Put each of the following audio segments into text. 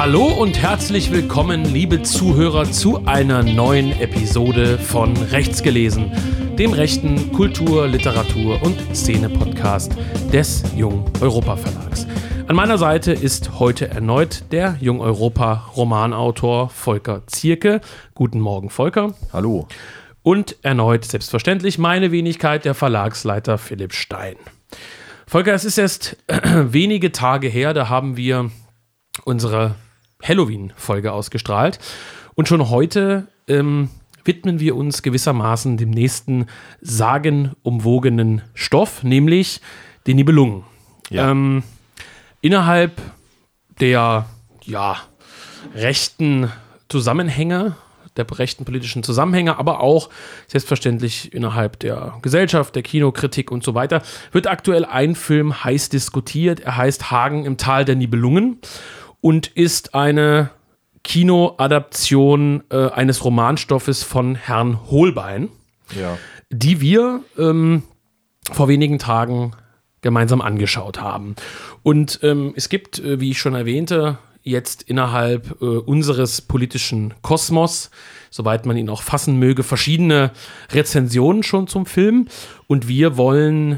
Hallo und herzlich willkommen, liebe Zuhörer, zu einer neuen Episode von Rechts gelesen, dem rechten Kultur-, Literatur- und Szene-Podcast des Jung Europa Verlags. An meiner Seite ist heute erneut der Jung Europa Romanautor Volker Zierke. Guten Morgen, Volker. Hallo. Und erneut, selbstverständlich, meine Wenigkeit, der Verlagsleiter Philipp Stein. Volker, es ist erst wenige Tage her, da haben wir unsere Halloween-Folge ausgestrahlt. Und schon heute widmen wir uns gewissermaßen dem nächsten sagenumwogenen Stoff, nämlich den Nibelungen. Ja. Innerhalb der rechten Zusammenhänge, der rechten politischen Zusammenhänge, aber auch selbstverständlich innerhalb der Gesellschaft, der Kinokritik und so weiter, wird aktuell ein Film heiß diskutiert. Er heißt Hagen im Tal der Nibelungen und ist eine Kinoadaption eines Romanstoffes von Herrn Holbein, die wir vor wenigen Tagen gemeinsam angeschaut haben. Und es gibt, wie ich schon erwähnte, jetzt innerhalb unseres politischen Kosmos, soweit man ihn auch fassen möge, verschiedene Rezensionen schon zum Film. Und wir wollen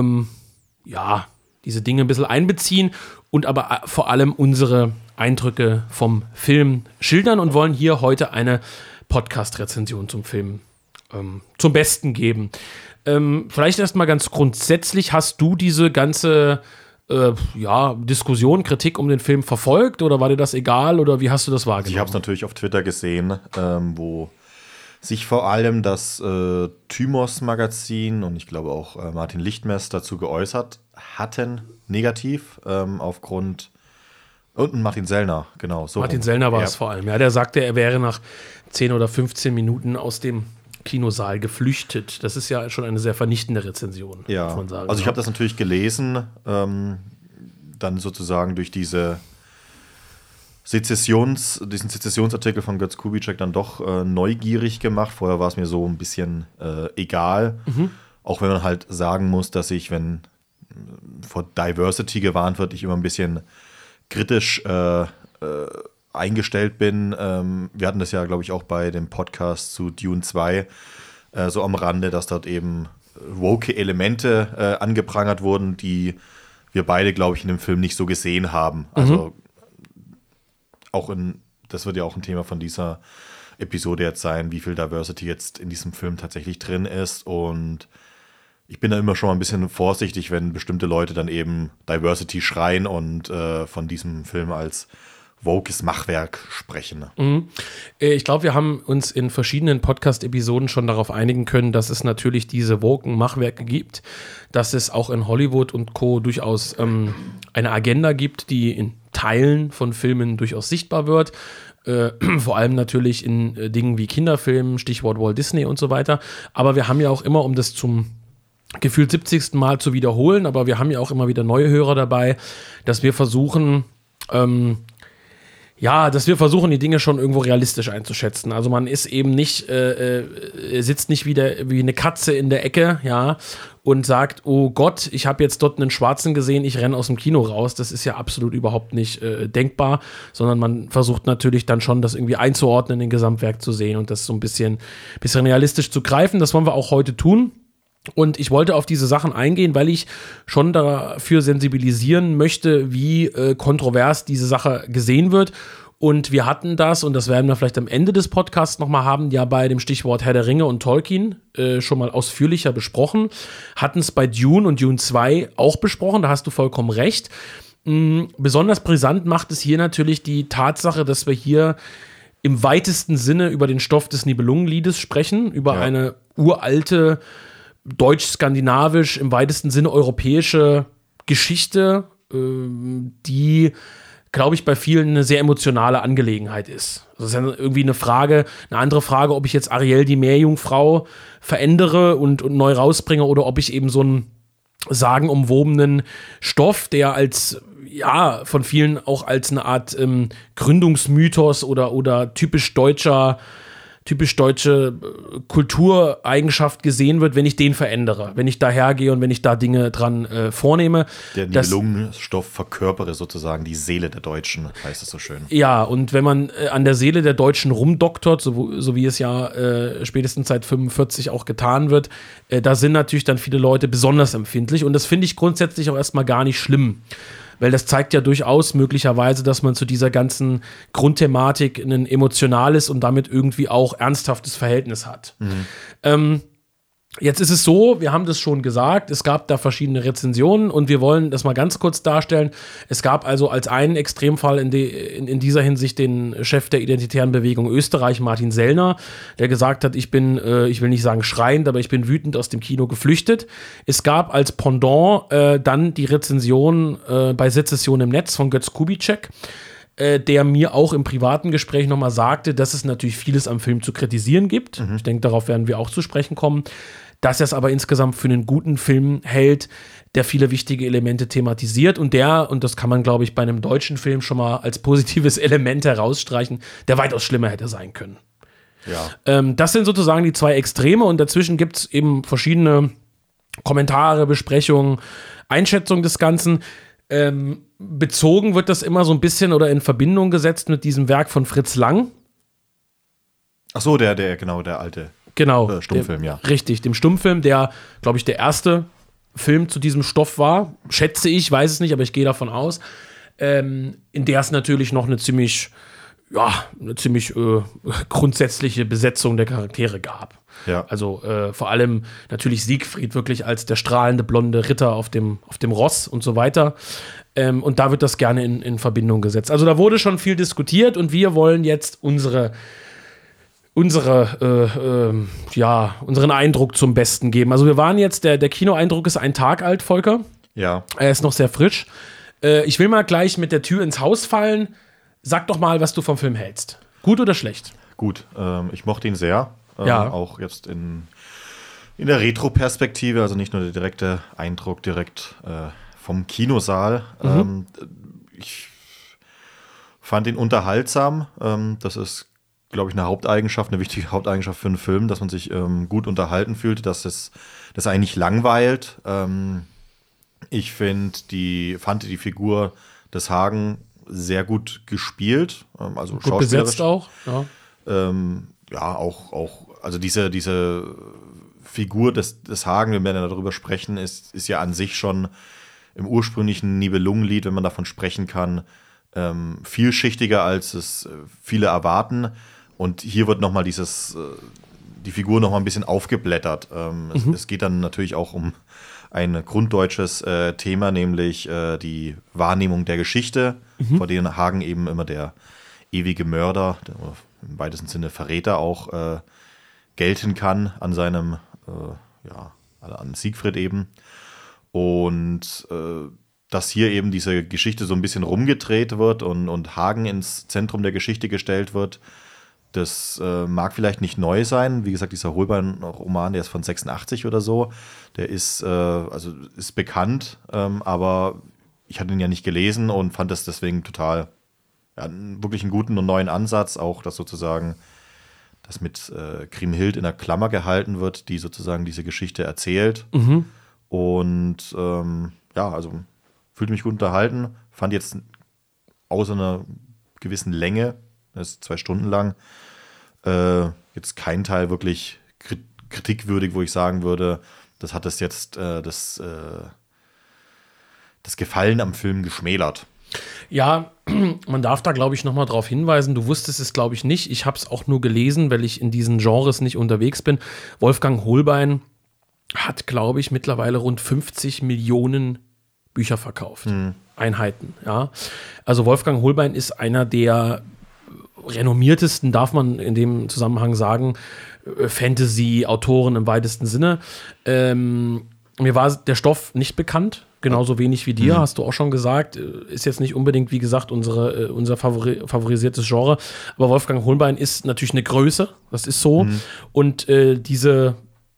diese Dinge ein bisschen einbeziehen und aber vor allem unsere Eindrücke vom Film schildern und wollen hier heute eine Podcast-Rezension zum Film zum Besten geben. Vielleicht erstmal ganz grundsätzlich, hast du diese ganze Diskussion, Kritik um den Film verfolgt oder war dir das egal oder wie hast du das wahrgenommen? Ich habe es natürlich auf Twitter gesehen, wo sich vor allem das Thymos-Magazin und ich glaube auch Martin Lichtmess dazu geäußert hatten, negativ, aufgrund und Martin Sellner, genau. So Martin Sellner war es vor allem, ja, der sagte, er wäre nach 10 oder 15 Minuten aus dem Kinosaal geflüchtet. Das ist ja schon eine sehr vernichtende Rezension, muss man sagen. Also ich habe das natürlich gelesen, dann sozusagen durch diesen Sezessionsartikel von Götz Kubitschek dann doch neugierig gemacht. Vorher war es mir so ein bisschen egal. Auch wenn man halt sagen muss, dass ich, wenn vor Diversity gewarnt wird, ich immer ein bisschen kritisch eingestellt bin. Wir hatten das ja, glaube ich, auch bei dem Podcast zu Dune 2 so am Rande, dass dort eben woke Elemente angeprangert wurden, die wir beide, glaube ich, in dem Film nicht so gesehen haben. Also das wird ja auch ein Thema von dieser Episode jetzt sein, wie viel Diversity jetzt in diesem Film tatsächlich drin ist. Und ich bin da immer schon mal ein bisschen vorsichtig, wenn bestimmte Leute dann eben Diversity schreien und von diesem Film als wokes Machwerk sprechen. Ich glaube, wir haben uns in verschiedenen Podcast-Episoden schon darauf einigen können, dass es natürlich diese woken Machwerke gibt, dass es auch in Hollywood und Co. durchaus eine Agenda gibt, die in Teilen von Filmen durchaus sichtbar wird. Vor allem natürlich in Dingen wie Kinderfilmen, Stichwort Walt Disney und so weiter. Aber wir haben ja auch immer, um das zum gefühlt 70. Mal zu wiederholen, aber wir haben ja auch immer wieder neue Hörer dabei, dass wir versuchen, die Dinge schon irgendwo realistisch einzuschätzen. Also man ist eben nicht, sitzt nicht wieder wie eine Katze in der Ecke, ja, und sagt, oh Gott, ich habe jetzt dort einen Schwarzen gesehen, ich renne aus dem Kino raus. Das ist ja absolut überhaupt nicht denkbar, sondern man versucht natürlich dann schon, das irgendwie einzuordnen, in den Gesamtwerk zu sehen und das so ein bisschen realistisch zu greifen. Das wollen wir auch heute tun. Und ich wollte auf diese Sachen eingehen, weil ich schon dafür sensibilisieren möchte, wie kontrovers diese Sache gesehen wird. Und wir hatten das, und das werden wir vielleicht am Ende des Podcasts nochmal haben, ja bei dem Stichwort Herr der Ringe und Tolkien schon mal ausführlicher besprochen. Hatten es bei Dune und Dune 2 auch besprochen, da hast du vollkommen recht. Besonders brisant macht es hier natürlich die Tatsache, dass wir hier im weitesten Sinne über den Stoff des Nibelungenliedes sprechen, über eine uralte deutsch-skandinavisch, im weitesten Sinne europäische Geschichte, die, glaube ich, bei vielen eine sehr emotionale Angelegenheit ist. Das ist ja irgendwie eine andere Frage, ob ich jetzt Ariel die Meerjungfrau verändere und neu rausbringe oder ob ich eben so einen sagenumwobenen Stoff, der von vielen auch als eine Art Gründungsmythos oder typisch deutscher typisch deutsche Kultureigenschaft gesehen wird, wenn ich den verändere, wenn ich da hergehe und wenn ich da Dinge dran vornehme. Der Nibelungenstoff verkörpere sozusagen die Seele der Deutschen, heißt es so schön. Ja, und wenn man an der Seele der Deutschen rumdoktort, so wie es ja spätestens seit 45 auch getan wird, da sind natürlich dann viele Leute besonders empfindlich und das finde ich grundsätzlich auch erstmal gar nicht schlimm. Weil das zeigt ja durchaus möglicherweise, dass man zu dieser ganzen Grundthematik ein emotionales und damit irgendwie auch ernsthaftes Verhältnis hat. Jetzt ist es so, wir haben das schon gesagt, es gab da verschiedene Rezensionen und wir wollen das mal ganz kurz darstellen. Es gab also als einen Extremfall in dieser Hinsicht den Chef der Identitären Bewegung Österreich, Martin Sellner, der gesagt hat, ich will nicht sagen schreiend, aber ich bin wütend aus dem Kino geflüchtet. Es gab als Pendant dann die Rezension bei Sezession im Netz von Götz Kubitschek, der mir auch im privaten Gespräch nochmal sagte, dass es natürlich vieles am Film zu kritisieren gibt. Ich denke, darauf werden wir auch zu sprechen kommen. Dass er es aber insgesamt für einen guten Film hält, der viele wichtige Elemente thematisiert und das kann man, glaube ich, bei einem deutschen Film schon mal als positives Element herausstreichen, der weitaus schlimmer hätte sein können. Ja. Das sind sozusagen die zwei Extreme und dazwischen gibt es eben verschiedene Kommentare, Besprechungen, Einschätzungen des Ganzen. Bezogen wird das immer so ein bisschen oder in Verbindung gesetzt mit diesem Werk von Fritz Lang. Ach so, der alte Stummfilm, ja. Richtig, dem Stummfilm, der, glaube ich, der erste Film zu diesem Stoff war. Schätze ich, weiß es nicht, aber ich gehe davon aus. In der es natürlich noch eine ziemlich grundsätzliche Besetzung der Charaktere gab. Ja. Also vor allem natürlich Siegfried wirklich als der strahlende blonde Ritter auf dem Ross und so weiter. Und da wird das gerne in Verbindung gesetzt. Also da wurde schon viel diskutiert und wir wollen jetzt unseren Eindruck zum Besten geben. Also wir waren jetzt, der Kinoeindruck ist ein Tag alt, Volker. Ja. Er ist noch sehr frisch. Ich will mal gleich mit der Tür ins Haus fallen. Sag doch mal, was du vom Film hältst. Gut oder schlecht? Gut, ich mochte ihn sehr. Ja. Auch jetzt in der Retro-Perspektive, also nicht nur der direkte Eindruck direkt vom Kinosaal. Ich fand ihn unterhaltsam. Das ist, glaube ich, eine wichtige Haupteigenschaft für einen Film, dass man sich gut unterhalten fühlt, dass es eigentlich langweilt. Ich fand die Figur des Hagen sehr gut gespielt, also gut besetzt auch. Ja, also diese Figur des Hagen, wenn wir darüber sprechen, ist ja an sich schon im ursprünglichen Nibelungenlied, wenn man davon sprechen kann, vielschichtiger, als es viele erwarten. Und hier wird nochmal die Figur nochmal ein bisschen aufgeblättert. Es geht dann natürlich auch um ein grunddeutsches Thema, nämlich die Wahrnehmung der Geschichte, vor denen Hagen eben immer der ewige Mörder, oder im weitesten Sinne Verräter auch gelten kann an seinem, an Siegfried eben. Und dass hier eben diese Geschichte so ein bisschen rumgedreht wird und Hagen ins Zentrum der Geschichte gestellt wird, das mag vielleicht nicht neu sein. Wie gesagt, dieser Holbein-Roman, der ist von 86 oder so. Der ist bekannt, aber ich hatte ihn ja nicht gelesen und fand das deswegen total, wirklich einen guten und neuen Ansatz. Auch, dass sozusagen das mit Kriemhild in der Klammer gehalten wird, die sozusagen diese Geschichte erzählt. Und also fühlte mich gut unterhalten. Fand jetzt außer einer gewissen Länge, das ist 2 Stunden lang, jetzt kein Teil wirklich kritikwürdig, wo ich sagen würde, das hat das jetzt das Gefallen am Film geschmälert. Ja, man darf da, glaube ich, nochmal drauf hinweisen. Du wusstest es, glaube ich, nicht. Ich habe es auch nur gelesen, weil ich in diesen Genres nicht unterwegs bin. Wolfgang Holbein hat, glaube ich, mittlerweile rund 50 Millionen Bücher verkauft. Einheiten, ja. Also Wolfgang Holbein ist einer der renommiertesten, darf man in dem Zusammenhang sagen, Fantasy-Autoren im weitesten Sinne. Mir war der Stoff nicht bekannt, genauso wenig wie dir, hast du auch schon gesagt. Ist jetzt nicht unbedingt, wie gesagt, unser favorisiertes Genre. Aber Wolfgang Holbein ist natürlich eine Größe, das ist so. Und dieser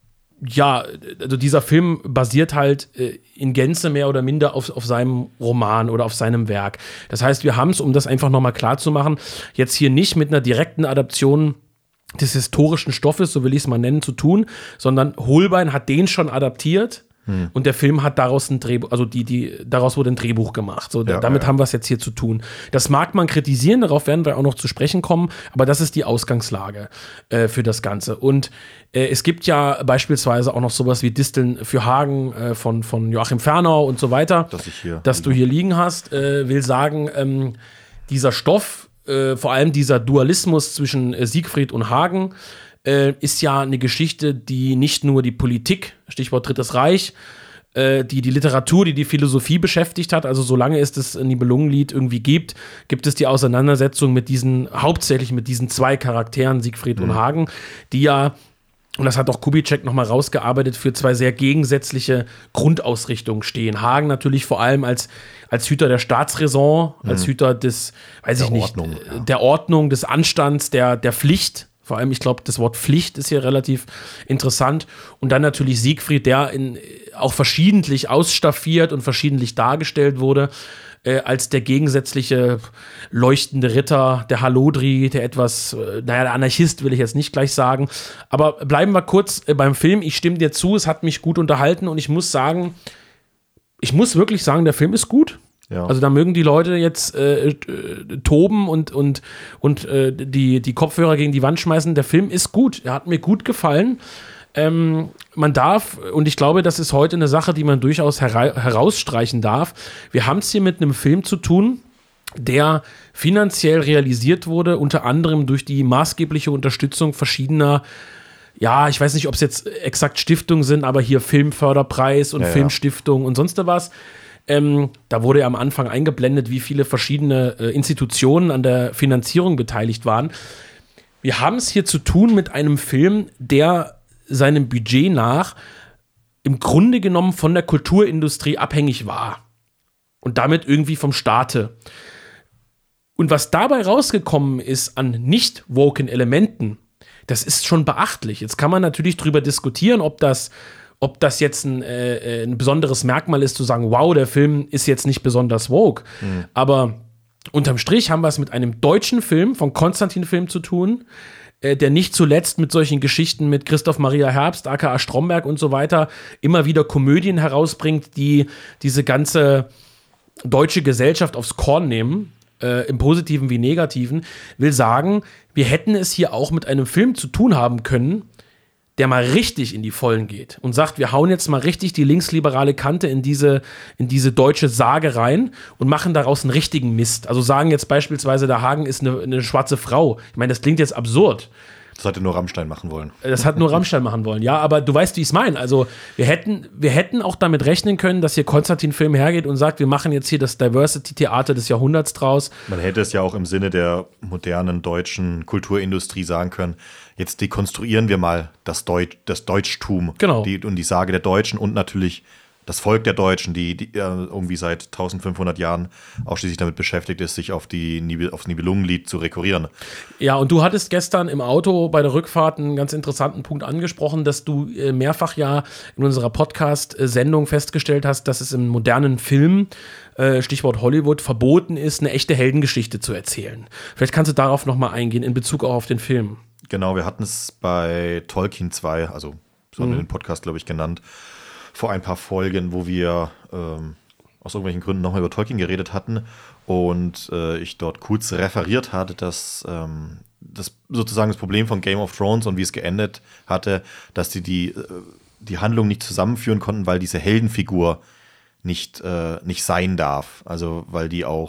Film basiert halt in Gänze mehr oder minder auf seinem Roman oder auf seinem Werk. Das heißt, wir haben es, um das einfach nochmal klar zu machen, jetzt hier nicht mit einer direkten Adaption des historischen Stoffes, so will ich es mal nennen, zu tun, sondern Holbein hat den schon adaptiert. Und der Film hat daraus ein Drehbuch, also daraus wurde ein Drehbuch gemacht. So, damit haben wir es jetzt hier zu tun. Das mag man kritisieren, darauf werden wir auch noch zu sprechen kommen, aber das ist die Ausgangslage für das Ganze. Und es gibt ja beispielsweise auch noch sowas wie Disteln für Hagen von Joachim Fernau und so weiter, dass du hier liegen hast. Will sagen, dieser Stoff, vor allem dieser Dualismus zwischen Siegfried und Hagen, ist ja eine Geschichte, die nicht nur die Politik, Stichwort Drittes Reich, die Literatur, die Philosophie beschäftigt hat. Also solange es das Nibelungenlied irgendwie gibt es die Auseinandersetzung hauptsächlich mit diesen zwei Charakteren, Siegfried und Hagen, die ja, und das hat auch Kubitschek nochmal rausgearbeitet, für zwei sehr gegensätzliche Grundausrichtungen stehen. Hagen natürlich vor allem als Hüter der Staatsräson, als Hüter des, der Ordnung, des Anstands, der Pflicht. Vor allem, ich glaube, das Wort Pflicht ist hier relativ interessant. Und dann natürlich Siegfried, der auch verschiedentlich ausstaffiert und verschiedentlich dargestellt wurde, als der gegensätzliche leuchtende Ritter, der Hallodri, der etwas, der Anarchist will ich jetzt nicht gleich sagen. Aber bleiben wir kurz beim Film. Ich stimme dir zu, es hat mich gut unterhalten und ich muss wirklich sagen, der Film ist gut. Ja. Also da mögen die Leute jetzt toben und die Kopfhörer gegen die Wand schmeißen. Der Film ist gut. Er hat mir gut gefallen. Man darf, und ich glaube, das ist heute eine Sache, die man durchaus herausstreichen darf. Wir haben es hier mit einem Film zu tun, der finanziell realisiert wurde, unter anderem durch die maßgebliche Unterstützung verschiedener, ja, ich weiß nicht, ob es jetzt exakt Stiftungen sind, aber hier Filmförderpreis und Filmstiftung und sonst was. Da wurde ja am Anfang eingeblendet, wie viele verschiedene Institutionen an der Finanzierung beteiligt waren. Wir haben es hier zu tun mit einem Film, der seinem Budget nach im Grunde genommen von der Kulturindustrie abhängig war. Und damit irgendwie vom Staate. Und was dabei rausgekommen ist an nicht woken Elementen, das ist schon beachtlich. Jetzt kann man natürlich drüber diskutieren, ob das jetzt ein besonderes Merkmal ist, zu sagen, wow, der Film ist jetzt nicht besonders woke. Aber unterm Strich haben wir es mit einem deutschen Film von Konstantin Film zu tun, der nicht zuletzt mit solchen Geschichten mit Christoph Maria Herbst, aka Stromberg und so weiter, immer wieder Komödien herausbringt, die diese ganze deutsche Gesellschaft aufs Korn nehmen, im Positiven wie Negativen, will sagen, wir hätten es hier auch mit einem Film zu tun haben können, der mal richtig in die Vollen geht und sagt, wir hauen jetzt mal richtig die linksliberale Kante in diese deutsche Sage rein und machen daraus einen richtigen Mist. Also sagen jetzt beispielsweise, der Hagen ist eine schwarze Frau. Ich meine, das klingt jetzt absurd. Das hatte nur Rammstein machen wollen. Ja, aber du weißt, wie ich es meine. Also wir hätten auch damit rechnen können, dass hier Konstantin Film hergeht und sagt, wir machen jetzt hier das Diversity-Theater des Jahrhunderts draus. Man hätte es ja auch im Sinne der modernen deutschen Kulturindustrie sagen können, jetzt dekonstruieren wir mal das Deutschtum, genau. Und die Sage der Deutschen und natürlich das Volk der Deutschen, die irgendwie seit 1500 Jahren ausschließlich damit beschäftigt ist, sich aufs Nibelungenlied zu rekurrieren. Ja, und du hattest gestern im Auto bei der Rückfahrt einen ganz interessanten Punkt angesprochen, dass du mehrfach ja in unserer Podcast-Sendung festgestellt hast, dass es im modernen Film, Stichwort Hollywood, verboten ist, eine echte Heldengeschichte zu erzählen. Vielleicht kannst du darauf nochmal eingehen, in Bezug auch auf den Film. Genau, wir hatten es bei Tolkien 2, also so haben wir den Podcast, glaube ich, genannt, vor ein paar Folgen, wo wir aus irgendwelchen Gründen nochmal über Tolkien geredet hatten und ich dort kurz referiert hatte, dass das sozusagen das Problem von Game of Thrones und wie es geendet hatte, dass die Handlung nicht zusammenführen konnten, weil diese Heldenfigur nicht sein darf. Also weil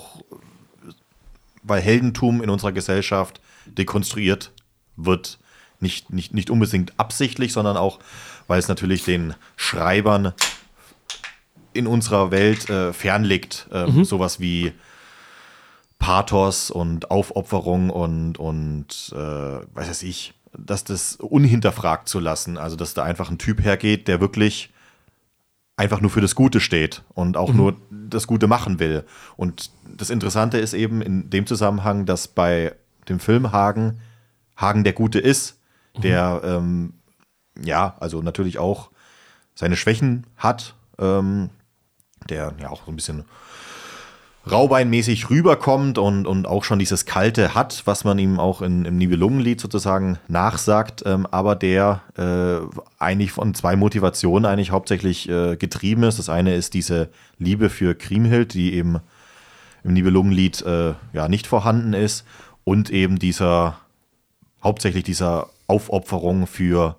Heldentum in unserer Gesellschaft dekonstruiert wird, nicht unbedingt absichtlich, sondern auch, weil es natürlich den Schreibern in unserer Welt fernliegt, sowas wie Pathos und Aufopferung und was weiß ich, dass das unhinterfragt zu lassen, also dass da einfach ein Typ hergeht, der wirklich einfach nur für das Gute steht und auch nur das Gute machen will. Und das Interessante ist eben in dem Zusammenhang, dass bei dem Film Hagen der Gute ist, der also natürlich auch seine Schwächen hat, der ja auch so ein bisschen raubeinmäßig rüberkommt und auch schon dieses Kalte hat, was man ihm auch im Nibelungenlied sozusagen nachsagt, aber der eigentlich von 2 Motivationen eigentlich hauptsächlich getrieben ist. Das eine ist diese Liebe für Kriemhild, die eben im Nibelungenlied nicht vorhanden ist, und eben hauptsächlich dieser Aufopferung für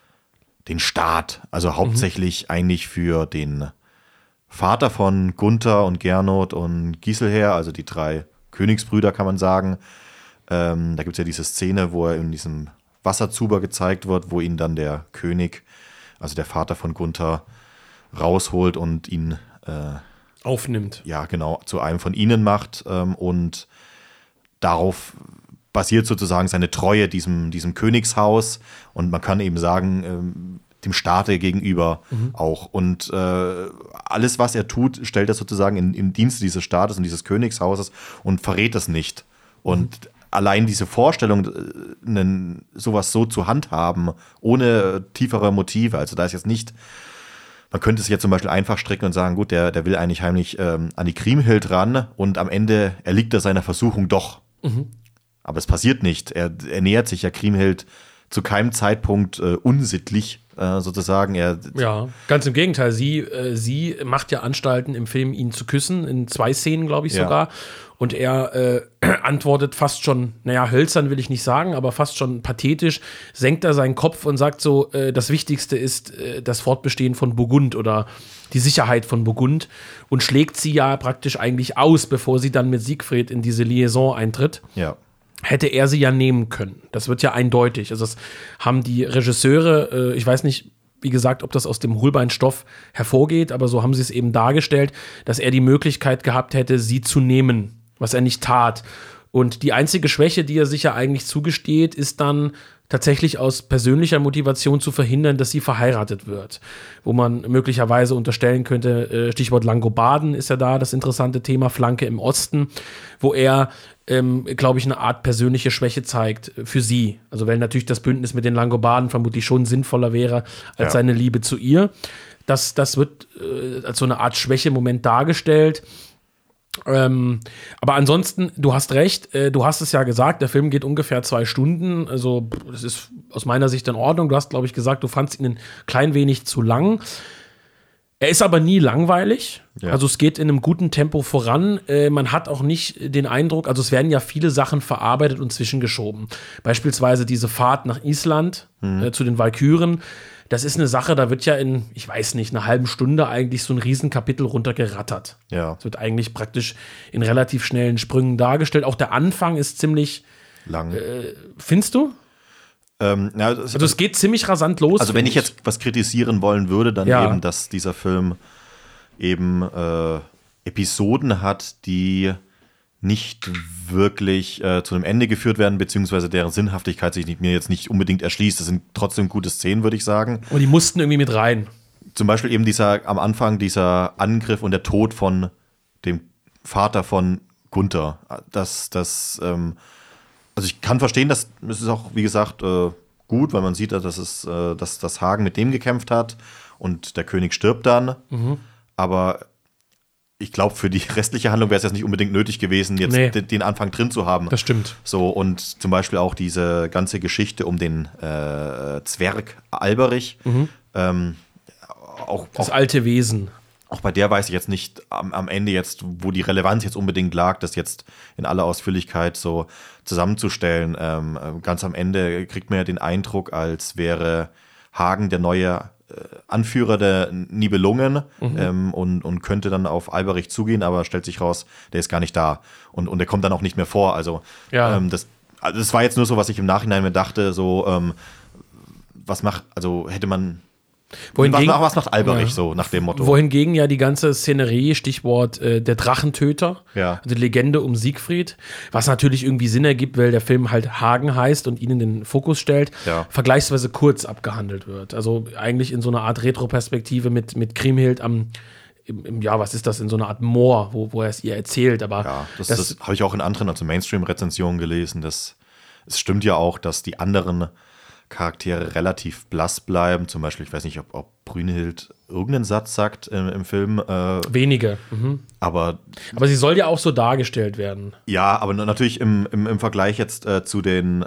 den Staat, also hauptsächlich eigentlich für den Vater von Gunther und Gernot und Giselher, also die 3 Königsbrüder, kann man sagen. Da gibt es ja diese Szene, wo er in diesem Wasserzuber gezeigt wird, wo ihn dann der König, also der Vater von Gunther, rausholt und ihn aufnimmt. Ja, genau, zu einem von ihnen macht. Und darauf basiert sozusagen seine Treue diesem Königshaus. Und man kann eben sagen, dem Staate gegenüber auch. Und alles, was er tut, stellt er sozusagen im Dienste dieses Staates und dieses Königshauses und verrät es nicht. Und allein diese Vorstellung, sowas so zu handhaben, ohne tiefere Motive, also da ist jetzt nicht, man könnte es jetzt zum Beispiel einfach stricken und sagen, gut, der will eigentlich heimlich an die Kriemhild ran und am Ende erliegt er seiner Versuchung doch. Aber es passiert nicht. Er nähert sich ja Kriemhild zu keinem Zeitpunkt unsittlich, sozusagen. Ja, ganz im Gegenteil. Sie macht ja Anstalten im Film, ihn zu küssen, in 2 Szenen, glaube ich sogar. Und er antwortet fast schon, hölzern will ich nicht sagen, aber fast schon pathetisch, senkt er seinen Kopf und sagt so, das Wichtigste ist das Fortbestehen von Burgund oder die Sicherheit von Burgund, und schlägt sie ja praktisch eigentlich aus, bevor sie dann mit Siegfried in diese Liaison eintritt. Ja. Hätte er sie ja nehmen können. Das wird ja eindeutig. Also das haben die Regisseure, ich weiß nicht, wie gesagt, ob das aus dem Holbeinstoff hervorgeht, aber so haben sie es eben dargestellt, dass er die Möglichkeit gehabt hätte, sie zu nehmen, was er nicht tat. Und die einzige Schwäche, die er sich ja eigentlich zugesteht, ist dann tatsächlich aus persönlicher Motivation zu verhindern, dass sie verheiratet wird. Wo man möglicherweise unterstellen könnte, Stichwort Langobarden ist ja da das interessante Thema, Flanke im Osten, wo er, glaube ich, eine Art persönliche Schwäche zeigt für sie. Also weil natürlich das Bündnis mit den Langobarden vermutlich schon sinnvoller wäre als seine Liebe zu ihr. Das wird als so eine Art Schwäche-Moment dargestellt. Aber ansonsten, du hast recht, du hast es ja gesagt, der Film geht ungefähr 2 Stunden, also das ist aus meiner Sicht in Ordnung. Du hast, glaube ich, gesagt, du fandst ihn ein klein wenig zu lang. Er ist aber nie langweilig, also es geht in einem guten Tempo voran. Man hat auch nicht den Eindruck, also es werden ja viele Sachen verarbeitet und zwischengeschoben. Beispielsweise diese Fahrt nach Island zu den Walküren. Das ist eine Sache, da wird ja in, ich weiß nicht, einer halben Stunde eigentlich so ein Riesenkapitel runtergerattert. Ja. Es wird eigentlich praktisch in relativ schnellen Sprüngen dargestellt. Auch der Anfang ist ziemlich lang. Findest du? Also es geht ziemlich rasant los. Also wenn ich jetzt was kritisieren wollen würde, dann eben, dass dieser Film eben Episoden hat, die nicht wirklich zu einem Ende geführt werden, beziehungsweise deren Sinnhaftigkeit sich mir jetzt nicht unbedingt erschließt. Das sind trotzdem gute Szenen, würde ich sagen. Und die mussten irgendwie mit rein. Zum Beispiel eben am Anfang dieser Angriff und der Tod von dem Vater von Gunther. Also ich kann verstehen, dass es ist auch, wie gesagt, gut, weil man sieht, dass Hagen mit dem gekämpft hat und der König stirbt dann. Aber ich glaube, für die restliche Handlung wäre es jetzt nicht unbedingt nötig gewesen, jetzt den Anfang drin zu haben. Das stimmt. So, und zum Beispiel auch diese ganze Geschichte um den Zwerg Alberich. Das alte Wesen. Auch bei der weiß ich jetzt nicht am Ende jetzt, wo die Relevanz jetzt unbedingt lag, das jetzt in aller Ausführlichkeit so zusammenzustellen. Ganz am Ende kriegt man ja den Eindruck, als wäre Hagen der neue Anführer der Nibelungen und könnte dann auf Alberich zugehen, aber stellt sich raus, der ist gar nicht da. Und der kommt dann auch nicht mehr vor. Also das war jetzt nur so, was ich im Nachhinein mir dachte, so hätte man was macht Alberich so nach dem Motto? Wohingegen ja die ganze Szenerie, Stichwort der Drachentöter, also die Legende um Siegfried, was natürlich irgendwie Sinn ergibt, weil der Film halt Hagen heißt und ihn in den Fokus stellt, vergleichsweise kurz abgehandelt wird. Also eigentlich in so einer Art Retroperspektive mit Kriemhild was ist das, in so einer Art Moor, wo er es ihr erzählt. Aber das habe ich auch in anderen, also Mainstream-Rezensionen gelesen. Es stimmt ja auch, dass die anderen Charaktere relativ blass bleiben. Zum Beispiel, ich weiß nicht, ob Brünnhild irgendeinen Satz sagt im Film. Wenige. Aber sie soll ja auch so dargestellt werden. Ja, aber natürlich im Vergleich jetzt zu den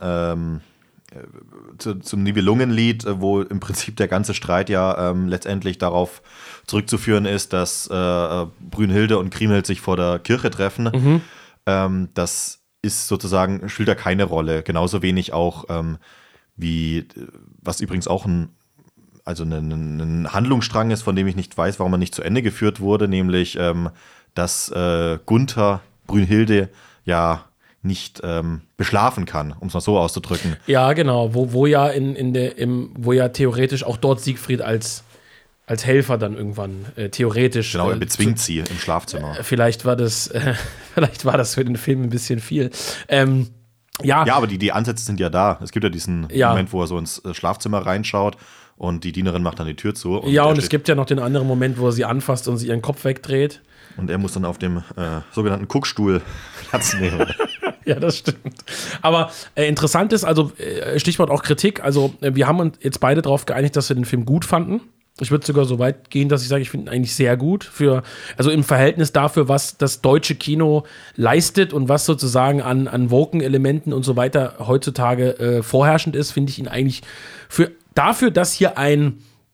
zum Nibelungenlied, wo im Prinzip der ganze Streit ja letztendlich darauf zurückzuführen ist, dass Brünnhilde und Kriemhild sich vor der Kirche treffen. Das ist sozusagen, spielt da keine Rolle. Genauso wenig auch wie, was übrigens auch ein Handlungsstrang ist, von dem ich nicht weiß, warum er nicht zu Ende geführt wurde, nämlich, dass Gunther Brünnhilde ja nicht beschlafen kann, um es mal so auszudrücken. Ja, genau, wo ja wo ja theoretisch auch dort Siegfried als Helfer dann irgendwann theoretisch. Genau, er bezwingt sie im Schlafzimmer. Vielleicht war das für den Film ein bisschen viel. Ja, aber die Ansätze sind ja da. Es gibt ja diesen Moment, wo er so ins Schlafzimmer reinschaut und die Dienerin macht dann die Tür zu. Und es gibt ja noch den anderen Moment, wo er sie anfasst und sie ihren Kopf wegdreht. Und er muss dann auf dem sogenannten Guckstuhl Platz nehmen. Ja, das stimmt. Aber interessant ist, also Stichwort auch Kritik, also wir haben uns jetzt beide darauf geeinigt, dass wir den Film gut fanden. Ich würde sogar so weit gehen, dass ich sage, ich finde ihn eigentlich sehr gut. Also im Verhältnis dafür, was das deutsche Kino leistet und was sozusagen an Woken-Elementen und so weiter heutzutage vorherrschend ist, finde ich ihn eigentlich dafür, dass hier eine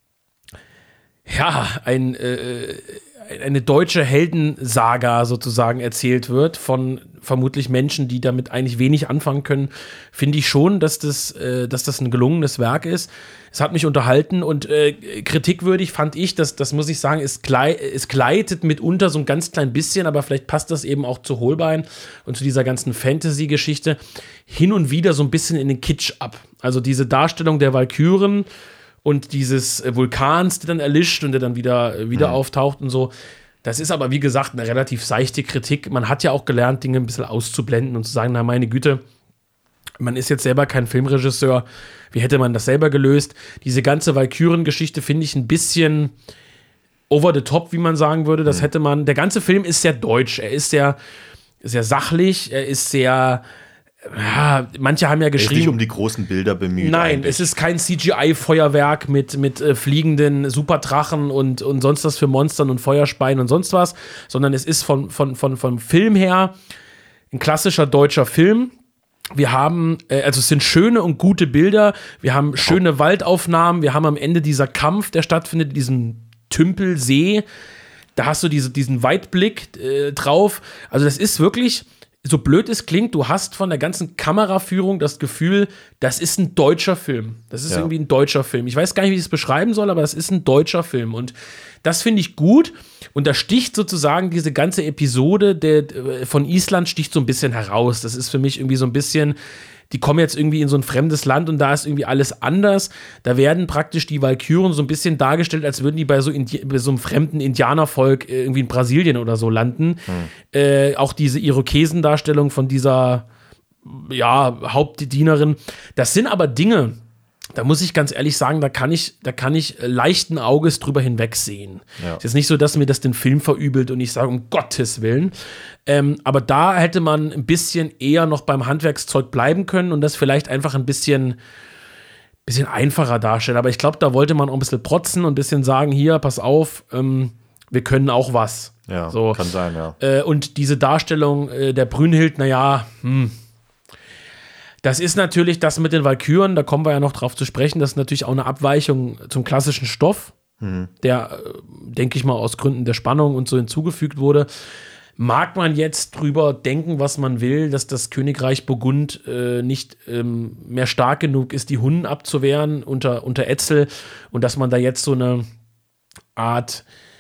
deutsche Heldensaga sozusagen erzählt wird von vermutlich Menschen, die damit eigentlich wenig anfangen können, finde ich schon, dass das ein gelungenes Werk ist. Es hat mich unterhalten und kritikwürdig fand ich, das muss ich sagen, es gleitet mitunter so ein ganz klein bisschen, aber vielleicht passt das eben auch zu Holbein und zu dieser ganzen Fantasy-Geschichte hin und wieder so ein bisschen in den Kitsch ab. Also diese Darstellung der Walküren und dieses Vulkans, der dann erlischt und der dann wieder auftaucht und so. Das ist aber, wie gesagt, eine relativ seichte Kritik. Man hat ja auch gelernt, Dinge ein bisschen auszublenden und zu sagen, na meine Güte, man ist jetzt selber kein Filmregisseur. Wie hätte man das selber gelöst? Diese ganze Walküren-Geschichte finde ich ein bisschen over the top, wie man sagen würde. Das hätte man. Der ganze Film ist sehr deutsch. Er ist sehr, sehr sachlich. Er ist sehr. Ja, manche haben ja geschrieben. Er ist nicht um die großen Bilder bemüht. Nein, eigentlich. Es ist kein CGI-Feuerwerk mit fliegenden Superdrachen und sonst was für Monstern und Feuerspeien und sonst was, sondern es ist vom Film her ein klassischer deutscher Film. Wir haben, also es sind schöne und gute Bilder, wir haben schöne Waldaufnahmen, wir haben am Ende dieser Kampf, der stattfindet, diesen Tümpelsee, da hast du diesen Weitblick drauf, also das ist wirklich, so blöd es klingt, du hast von der ganzen Kameraführung das Gefühl, das ist ein deutscher Film. Das ist irgendwie ein deutscher Film. Ich weiß gar nicht, wie ich es beschreiben soll, aber es ist ein deutscher Film. Und das finde ich gut. Und da sticht sozusagen diese ganze Episode von Island sticht so ein bisschen heraus. Das ist für mich irgendwie so ein bisschen, die kommen jetzt irgendwie in so ein fremdes Land und da ist irgendwie alles anders. Da werden praktisch die Walküren so ein bisschen dargestellt, als würden die bei so einem fremden Indianervolk irgendwie in Brasilien oder so landen. Auch diese Irokesendarstellung von dieser Hauptdienerin. Das sind aber Dinge, da muss ich ganz ehrlich sagen, da kann ich leichten Auges drüber hinwegsehen. Ja. Es ist nicht so, dass mir das den Film verübelt und ich sage, um Gottes Willen. Aber da hätte man ein bisschen eher noch beim Handwerkszeug bleiben können und das vielleicht einfach ein bisschen einfacher darstellen. Aber ich glaube, da wollte man auch ein bisschen protzen und ein bisschen sagen, hier, pass auf, wir können auch was. Ja, so. Kann sein, ja. Und diese Darstellung der Brünnhild, das ist natürlich das mit den Walküren, da kommen wir ja noch drauf zu sprechen, das ist natürlich auch eine Abweichung zum klassischen Stoff, der, denke ich mal, aus Gründen der Spannung und so hinzugefügt wurde. Mag man jetzt drüber denken, was man will, dass das Königreich Burgund nicht mehr stark genug ist, die Hunnen abzuwehren unter Etzel und dass man da jetzt so eine Art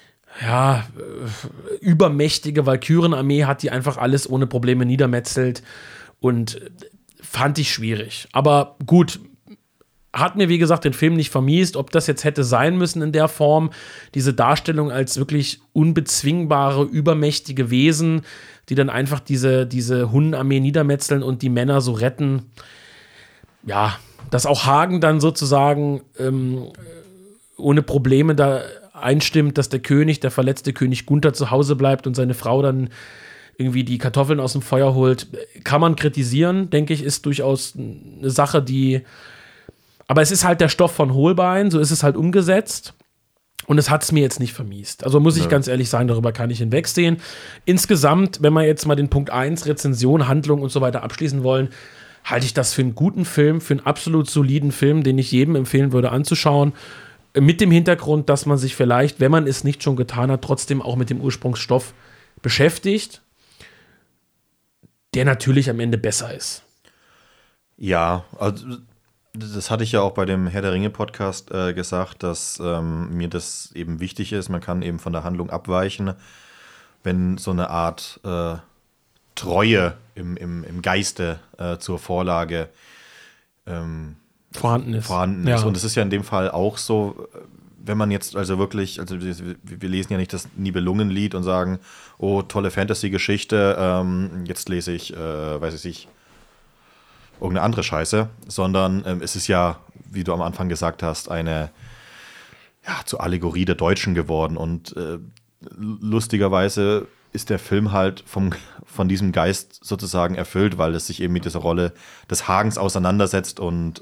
übermächtige Walkürenarmee hat, die einfach alles ohne Probleme niedermetzelt und fand ich schwierig. Aber gut, hat mir, wie gesagt, den Film nicht vermiest. Ob das jetzt hätte sein müssen in der Form, diese Darstellung als wirklich unbezwingbare, übermächtige Wesen, die dann einfach diese Hunnenarmee niedermetzeln und die Männer so retten. Ja, dass auch Hagen dann sozusagen ohne Probleme da einstimmt, dass der verletzte König Gunther zu Hause bleibt und seine Frau dann irgendwie die Kartoffeln aus dem Feuer holt, kann man kritisieren, denke ich, ist durchaus eine Sache, die Aber es ist halt der Stoff von Holbein, so ist es halt umgesetzt. Und es hat es mir jetzt nicht vermiest. Also muss ich ganz ehrlich sagen, darüber kann ich hinwegsehen. Insgesamt, wenn wir jetzt mal den Punkt 1, Rezension, Handlung und so weiter abschließen wollen, halte ich das für einen guten Film, für einen absolut soliden Film, den ich jedem empfehlen würde anzuschauen. Mit dem Hintergrund, dass man sich vielleicht, wenn man es nicht schon getan hat, trotzdem auch mit dem Ursprungsstoff beschäftigt, der natürlich am Ende besser ist. Ja, also das hatte ich ja auch bei dem Herr der Ringe Podcast gesagt, dass mir das eben wichtig ist. Man kann eben von der Handlung abweichen, wenn so eine Art Treue im Geiste zur Vorlage vorhanden ist. Ja. Und es ist ja in dem Fall auch so, wenn man jetzt also wirklich, also wir lesen ja nicht das Nibelungenlied und sagen, oh, tolle Fantasy-Geschichte, jetzt lese ich, weiß ich, irgendeine andere Scheiße, sondern es ist ja, wie du am Anfang gesagt hast, eine zur Allegorie der Deutschen geworden und lustigerweise ist der Film halt von diesem Geist sozusagen erfüllt, weil es sich eben mit dieser Rolle des Hagens auseinandersetzt und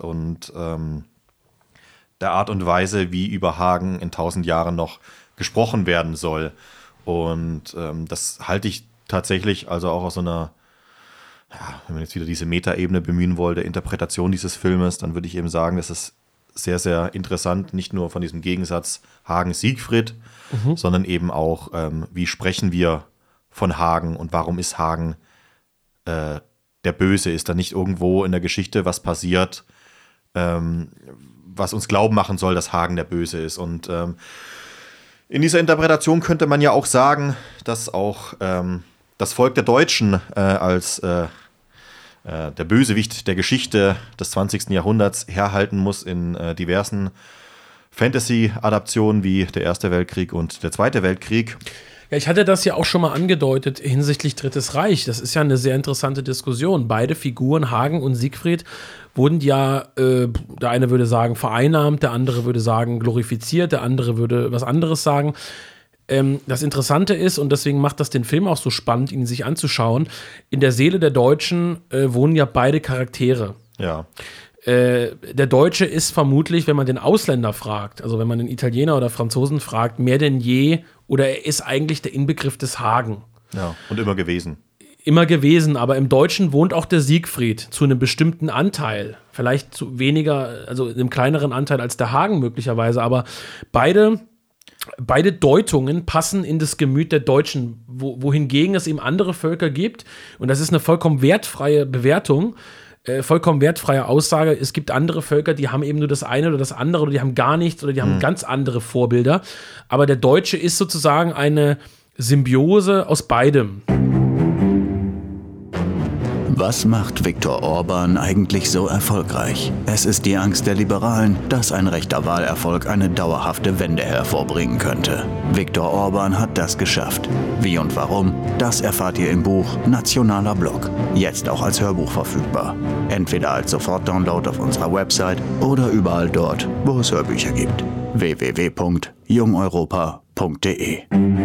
der Art und Weise, wie über Hagen in 1000 Jahren noch gesprochen werden soll. Und das halte ich tatsächlich also auch aus so einer, wenn man jetzt wieder diese Metaebene bemühen wollte, Interpretation dieses Filmes, dann würde ich eben sagen, das ist sehr, sehr interessant, nicht nur von diesem Gegensatz Hagen-Siegfried, sondern eben auch, wie sprechen wir von Hagen und warum ist Hagen der Böse? Ist da nicht irgendwo in der Geschichte was passiert, was uns glauben machen soll, dass Hagen der Böse ist? Und in dieser Interpretation könnte man ja auch sagen, dass auch das Volk der Deutschen als der Bösewicht der Geschichte des 20. Jahrhunderts herhalten muss in diversen Fantasy-Adaptionen wie der Erste Weltkrieg und der Zweite Weltkrieg. Ja, ich hatte das ja auch schon mal angedeutet hinsichtlich Drittes Reich. Das ist ja eine sehr interessante Diskussion. Beide Figuren, Hagen und Siegfried, wurden ja, der eine würde sagen vereinnahmt, der andere würde sagen glorifiziert, der andere würde was anderes sagen. Das Interessante ist, und deswegen macht das den Film auch so spannend, ihn sich anzuschauen, in der Seele der Deutschen wohnen ja beide Charaktere. Ja. Der Deutsche ist vermutlich, wenn man den Ausländer fragt, also wenn man den Italiener oder Franzosen fragt, mehr denn je, oder er ist eigentlich der Inbegriff des Hagen. Ja, und immer gewesen. Immer gewesen, aber im Deutschen wohnt auch der Siegfried zu einem bestimmten Anteil. Vielleicht zu weniger, also einem kleineren Anteil als der Hagen möglicherweise, aber beide Deutungen passen in das Gemüt der Deutschen, wohingegen es eben andere Völker gibt, und das ist eine vollkommen wertfreie Bewertung, vollkommen wertfreie Aussage, es gibt andere Völker, die haben eben nur das eine oder das andere oder die haben gar nichts oder die haben ganz andere Vorbilder, aber der Deutsche ist sozusagen eine Symbiose aus beidem. Was macht Viktor Orbán eigentlich so erfolgreich? Es ist die Angst der Liberalen, dass ein rechter Wahlerfolg eine dauerhafte Wende hervorbringen könnte. Viktor Orbán hat das geschafft. Wie und warum, das erfahrt ihr im Buch Nationaler Block. Jetzt auch als Hörbuch verfügbar. Entweder als Sofortdownload auf unserer Website oder überall dort, wo es Hörbücher gibt. www.jungeuropa.de.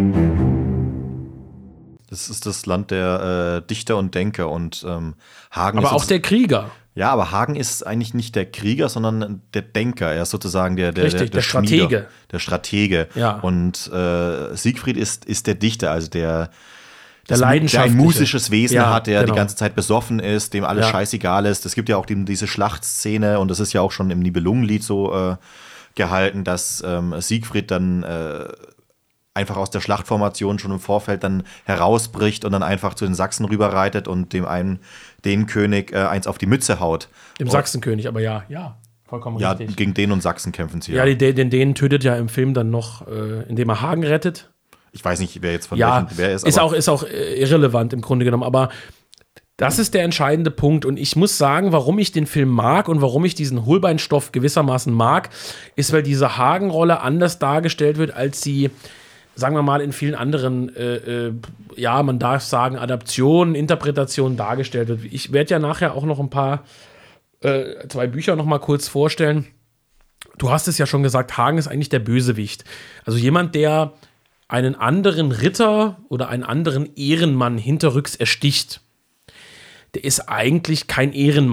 Das ist das Land der Dichter und Denker und Hagen aber ist auch der Krieger. Ja, aber Hagen ist eigentlich nicht der Krieger, sondern der Denker. Er ist sozusagen der Stratege. Schmieder, der Stratege. Ja. Und Siegfried ist der Dichter, also der Leidenschaftliche. ein musisches Wesen hat, der genau. die ganze Zeit besoffen ist, dem alles scheißegal ist. Es gibt ja auch diese Schlachtszene und das ist ja auch schon im Nibelungenlied so gehalten, dass Siegfried dann einfach aus der Schlachtformation schon im Vorfeld dann herausbricht und dann einfach zu den Sachsen rüberreitet und den König eins auf die Mütze haut. Dem Sachsenkönig, aber ja, vollkommen richtig. Ja, gegen den und Sachsen kämpfen sie. Ja, den Dänen tötet ja im Film dann noch, indem er Hagen rettet. Ich weiß nicht, wer jetzt von wer ist. Ist auch irrelevant im Grunde genommen, aber das ist der entscheidende Punkt und ich muss sagen, warum ich den Film mag und warum ich diesen Holbeinstoff gewissermaßen mag, ist, weil diese Hagen-Rolle anders dargestellt wird, als sie, sagen wir mal, in vielen anderen, man darf sagen, Adaptionen, Interpretationen dargestellt wird. Ich werde ja nachher auch noch ein paar, 2 Bücher noch mal kurz vorstellen. Du hast es ja schon gesagt, Hagen ist eigentlich der Bösewicht. Also jemand, der einen anderen Ritter oder einen anderen Ehrenmann hinterrücks ersticht. Der ist eigentlich kein Ehrenmann.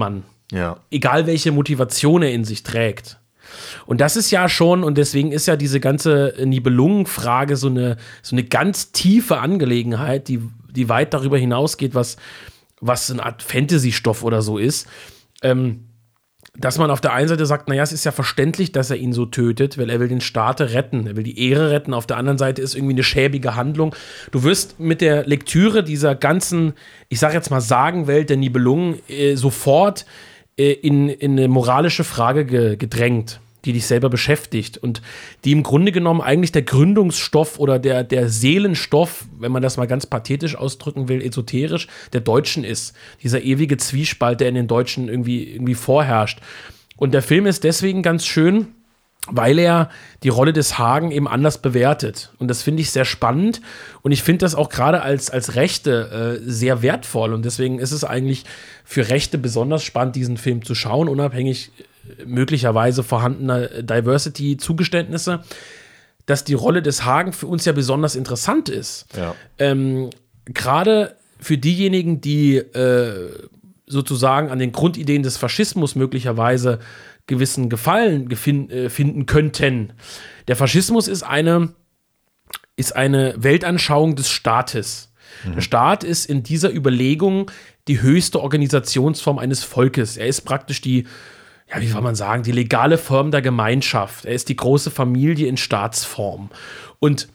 Ja. Egal welche Motivation er in sich trägt. Und das ist ja schon, und deswegen ist ja diese ganze Nibelungenfrage so eine ganz tiefe Angelegenheit, die weit darüber hinausgeht, was eine Art Fantasy-Stoff oder so ist. Dass man auf der einen Seite sagt, naja, es ist ja verständlich, dass er ihn so tötet, weil er will den Staat retten, er will die Ehre retten. Auf der anderen Seite ist irgendwie eine schäbige Handlung. Du wirst mit der Lektüre dieser ganzen, ich sag jetzt mal Sagenwelt der Nibelungen sofort in eine moralische Frage gedrängt, die dich selber beschäftigt und die im Grunde genommen eigentlich der Gründungsstoff oder der Seelenstoff, wenn man das mal ganz pathetisch ausdrücken will, esoterisch, der Deutschen ist. Dieser ewige Zwiespalt, der in den Deutschen irgendwie vorherrscht. Und der Film ist deswegen ganz schön, weil er die Rolle des Hagen eben anders bewertet. Und das finde ich sehr spannend. Und ich finde das auch gerade als Rechte sehr wertvoll. Und deswegen ist es eigentlich für Rechte besonders spannend, diesen Film zu schauen, unabhängig möglicherweise vorhandener Diversity-Zugeständnisse, dass die Rolle des Hagen für uns ja besonders interessant ist. Ja. Gerade für diejenigen, die sozusagen an den Grundideen des Faschismus möglicherweise gewissen Gefallen finden könnten. Der Faschismus ist eine Weltanschauung des Staates. Der Staat ist in dieser Überlegung die höchste Organisationsform eines Volkes. Er ist praktisch die legale Form der Gemeinschaft. Er ist die große Familie in Staatsform. Und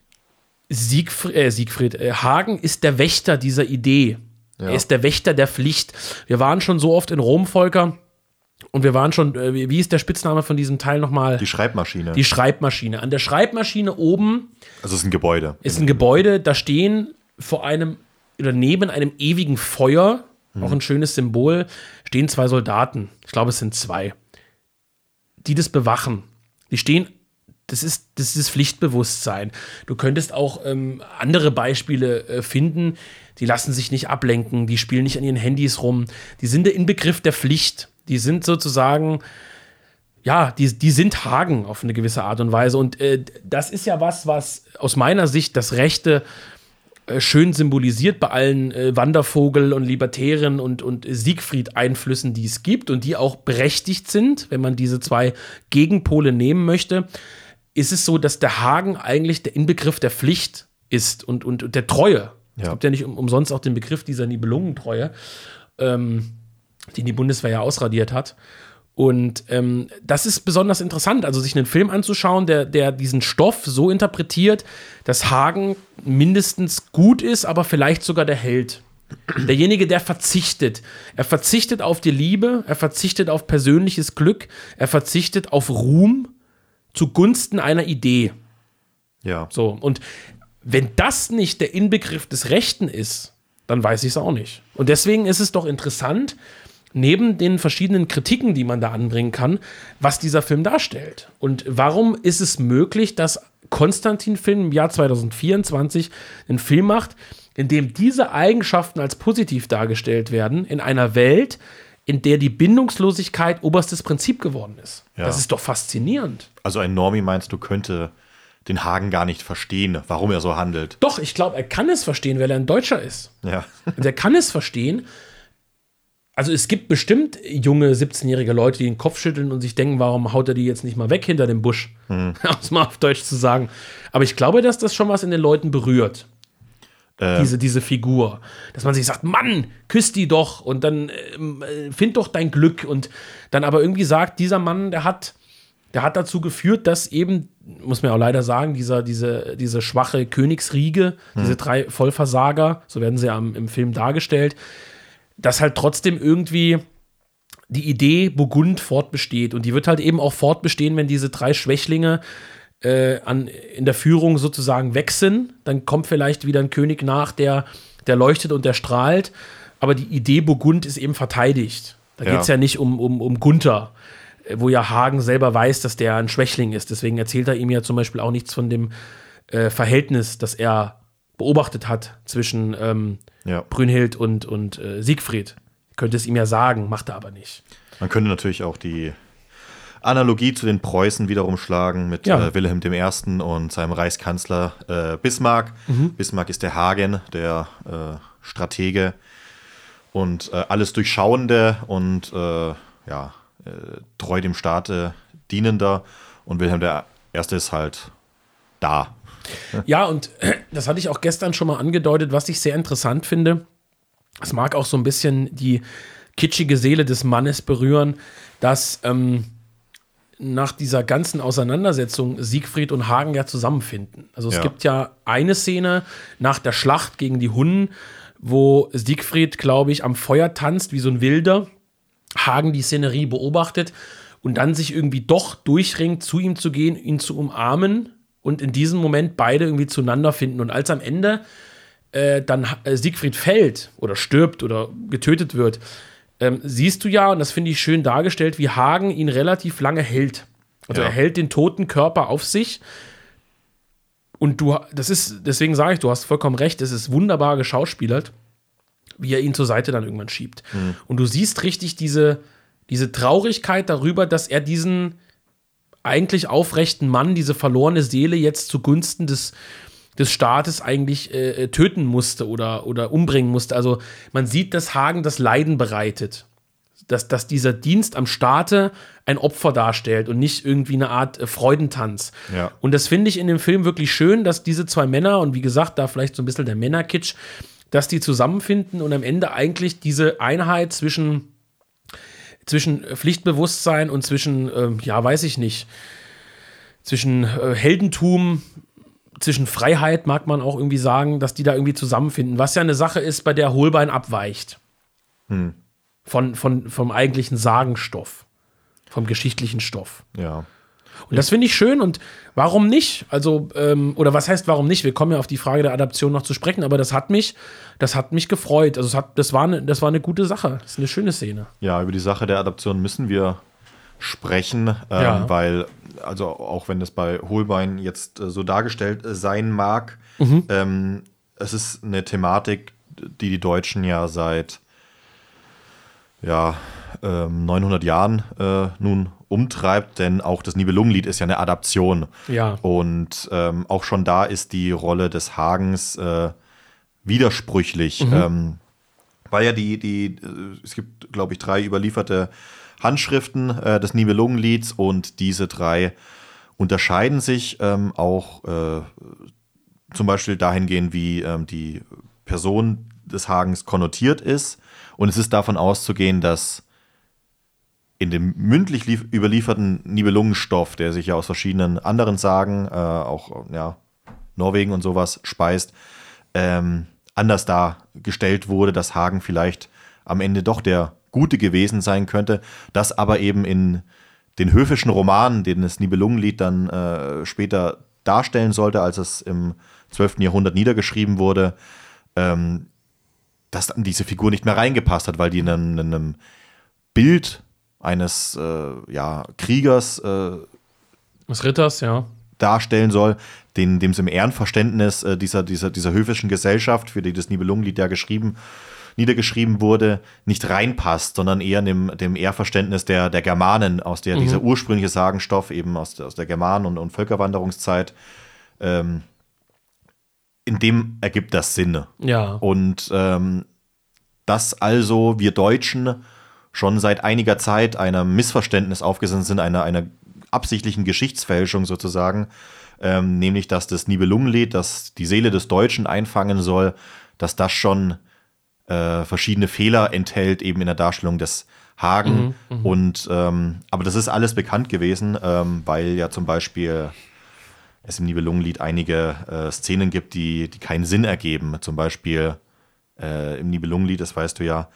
Hagen ist der Wächter dieser Idee. Ja. Er ist der Wächter der Pflicht. Wir waren schon so oft in Rom, Volker, und wir waren schon, wie ist der Spitzname von diesem Teil nochmal? Die Schreibmaschine. Die Schreibmaschine. An der Schreibmaschine oben. Also es ist ein Gebäude. Da stehen neben einem ewigen Feuer, auch ein schönes Symbol, stehen 2 Soldaten. Ich glaube, es sind 2, die das bewachen. Die stehen, das ist das Pflichtbewusstsein. Du könntest auch andere Beispiele finden, die lassen sich nicht ablenken, die spielen nicht an ihren Handys rum. Die sind der Inbegriff der Pflicht. Die sind sozusagen, die sind Hagen auf eine gewisse Art und Weise. Und das ist ja was aus meiner Sicht das Rechte schön symbolisiert bei allen Wandervogel- und Libertären und Siegfried-Einflüssen, die es gibt und die auch berechtigt sind, wenn man diese 2 Gegenpole nehmen möchte, ist es so, dass der Hagen eigentlich der Inbegriff der Pflicht ist und der Treue. Ja. Es gibt ja nicht umsonst auch den Begriff dieser Nibelungentreue, den die Bundeswehr ja ausradiert hat. Und das ist besonders interessant, also sich einen Film anzuschauen, der diesen Stoff so interpretiert, dass Hagen mindestens gut ist, aber vielleicht sogar der Held. Derjenige, der verzichtet. Er verzichtet auf die Liebe, er verzichtet auf persönliches Glück, er verzichtet auf Ruhm zugunsten einer Idee. Ja. So, und wenn das nicht der Inbegriff des Rechten ist, dann weiß ich es auch nicht. Und deswegen ist es doch interessant, neben den verschiedenen Kritiken, die man da anbringen kann, was dieser Film darstellt. Und warum ist es möglich, dass Konstantin-Film im Jahr 2024 einen Film macht, in dem diese Eigenschaften als positiv dargestellt werden, in einer Welt, in der die Bindungslosigkeit oberstes Prinzip geworden ist. Ja. Das ist doch faszinierend. Also ein Normie meinst du, könnte den Hagen gar nicht verstehen, warum er so handelt? Doch, ich glaube, er kann es verstehen, weil er ein Deutscher ist. Ja. Und er kann es verstehen. Also es gibt bestimmt junge 17-jährige Leute, die den Kopf schütteln und sich denken, warum haut er die jetzt nicht mal weg hinter dem Busch? Um es mal auf Deutsch zu sagen. Aber ich glaube, dass das schon was in den Leuten berührt. Diese Figur. Dass man sich sagt, Mann, küss die doch und dann find doch dein Glück. Und dann aber irgendwie sagt, dieser Mann, der hat dazu geführt, dass eben, muss man auch leider sagen, diese schwache Königsriege, diese 3 Vollversager, so werden sie ja im Film dargestellt, dass halt trotzdem irgendwie die Idee Burgund fortbesteht. Und die wird halt eben auch fortbestehen, wenn diese 3 Schwächlinge in der Führung sozusagen weg sind. Dann kommt vielleicht wieder ein König nach, der leuchtet und der strahlt. Aber die Idee Burgund ist eben verteidigt. Da geht es ja nicht um Gunther, wo ja Hagen selber weiß, dass der ein Schwächling ist. Deswegen erzählt er ihm ja zum Beispiel auch nichts von dem Verhältnis, das er beobachtet hat zwischen Brünnhild und Siegfried. Könnte es ihm ja sagen, macht er aber nicht. Man könnte natürlich auch die Analogie zu den Preußen wiederum schlagen mit Wilhelm I. und seinem Reichskanzler Bismarck. Bismarck ist der Hagen, der Stratege. und alles Durchschauende und treu dem Staate dienender. Und Wilhelm I. ist halt da. Ja, und das hatte ich auch gestern schon mal angedeutet, was ich sehr interessant finde. Es mag auch so ein bisschen die kitschige Seele des Mannes berühren, dass nach dieser ganzen Auseinandersetzung Siegfried und Hagen ja zusammenfinden. Also es gibt ja eine Szene nach der Schlacht gegen die Hunnen, wo Siegfried, glaube ich, am Feuer tanzt wie so ein Wilder, Hagen die Szenerie beobachtet und dann sich irgendwie doch durchringt, zu ihm zu gehen, ihn zu umarmen und in diesem Moment beide irgendwie zueinander finden. Und als am Ende dann Siegfried fällt oder stirbt oder getötet wird, siehst du ja, und das finde ich schön dargestellt, wie Hagen ihn relativ lange hält. Also er hält den toten Körper auf sich. Und deswegen sage ich, du hast vollkommen recht, es ist wunderbar geschauspielert, wie er ihn zur Seite dann irgendwann schiebt. Mhm. Und du siehst richtig diese Traurigkeit darüber, dass er diesen eigentlich aufrechten Mann, diese verlorene Seele jetzt zugunsten des Staates eigentlich töten musste oder umbringen musste. Also man sieht, dass Hagen das Leiden bereitet. Dass dieser Dienst am Staate ein Opfer darstellt und nicht irgendwie eine Art Freudentanz. Ja. Und das finde ich in dem Film wirklich schön, dass diese zwei Männer, und wie gesagt, da vielleicht so ein bisschen der Männerkitsch, dass die zusammenfinden und am Ende eigentlich diese Einheit zwischen Pflichtbewusstsein und zwischen Heldentum, zwischen Freiheit, mag man auch irgendwie sagen, dass die da irgendwie zusammenfinden. Was ja eine Sache ist, bei der Holbein abweicht. Vom eigentlichen Sagenstoff. Vom geschichtlichen Stoff. Ja. Und das finde ich schön und warum nicht? Also, oder was heißt warum nicht? Wir kommen ja auf die Frage der Adaption noch zu sprechen, aber das hat mich gefreut. Also das war eine gute Sache. Das ist eine schöne Szene. Ja, über die Sache der Adaption müssen wir sprechen, weil, also auch wenn das bei Holbein jetzt so dargestellt sein mag, es ist eine Thematik, die Deutschen ja seit 900 Jahren nun umtreibt, denn auch das Nibelungenlied ist ja eine Adaption. Ja. Und auch schon da ist die Rolle des Hagens widersprüchlich, weil ja es gibt, glaube ich, 3 überlieferte Handschriften des Nibelungenlieds und diese 3 unterscheiden sich auch zum Beispiel dahingehend, wie die Person des Hagens konnotiert ist. Und es ist davon auszugehen, dass in dem mündlich überlieferten Nibelungenstoff, der sich ja aus verschiedenen anderen Sagen, auch Norwegen und sowas speist, anders dargestellt wurde, dass Hagen vielleicht am Ende doch der Gute gewesen sein könnte, das aber eben in den höfischen Romanen, den das Nibelungenlied dann später darstellen sollte, als es im 12. Jahrhundert niedergeschrieben wurde, dass dann diese Figur nicht mehr reingepasst hat, weil die in einem Bild eines Kriegers des Ritters, ja, darstellen soll, dem es im Ehrenverständnis dieser höfischen Gesellschaft, für die das Nibelungenlied ja niedergeschrieben wurde, nicht reinpasst, sondern eher dem Ehrverständnis der Germanen, aus der dieser ursprüngliche Sagenstoff eben aus der Germanen- und Völkerwanderungszeit, in dem ergibt das Sinn. Ja. Und dass also wir Deutschen schon seit einiger Zeit einem Missverständnis aufgesessen sind, einer absichtlichen Geschichtsfälschung sozusagen, nämlich dass das Nibelungenlied, das die Seele des Deutschen einfangen soll, dass das schon verschiedene Fehler enthält, eben in der Darstellung des Hagen. Und aber das ist alles bekannt gewesen, weil ja zum Beispiel es im Nibelungenlied einige Szenen gibt, die keinen Sinn ergeben. Zum Beispiel im Nibelungenlied, das weißt du ja,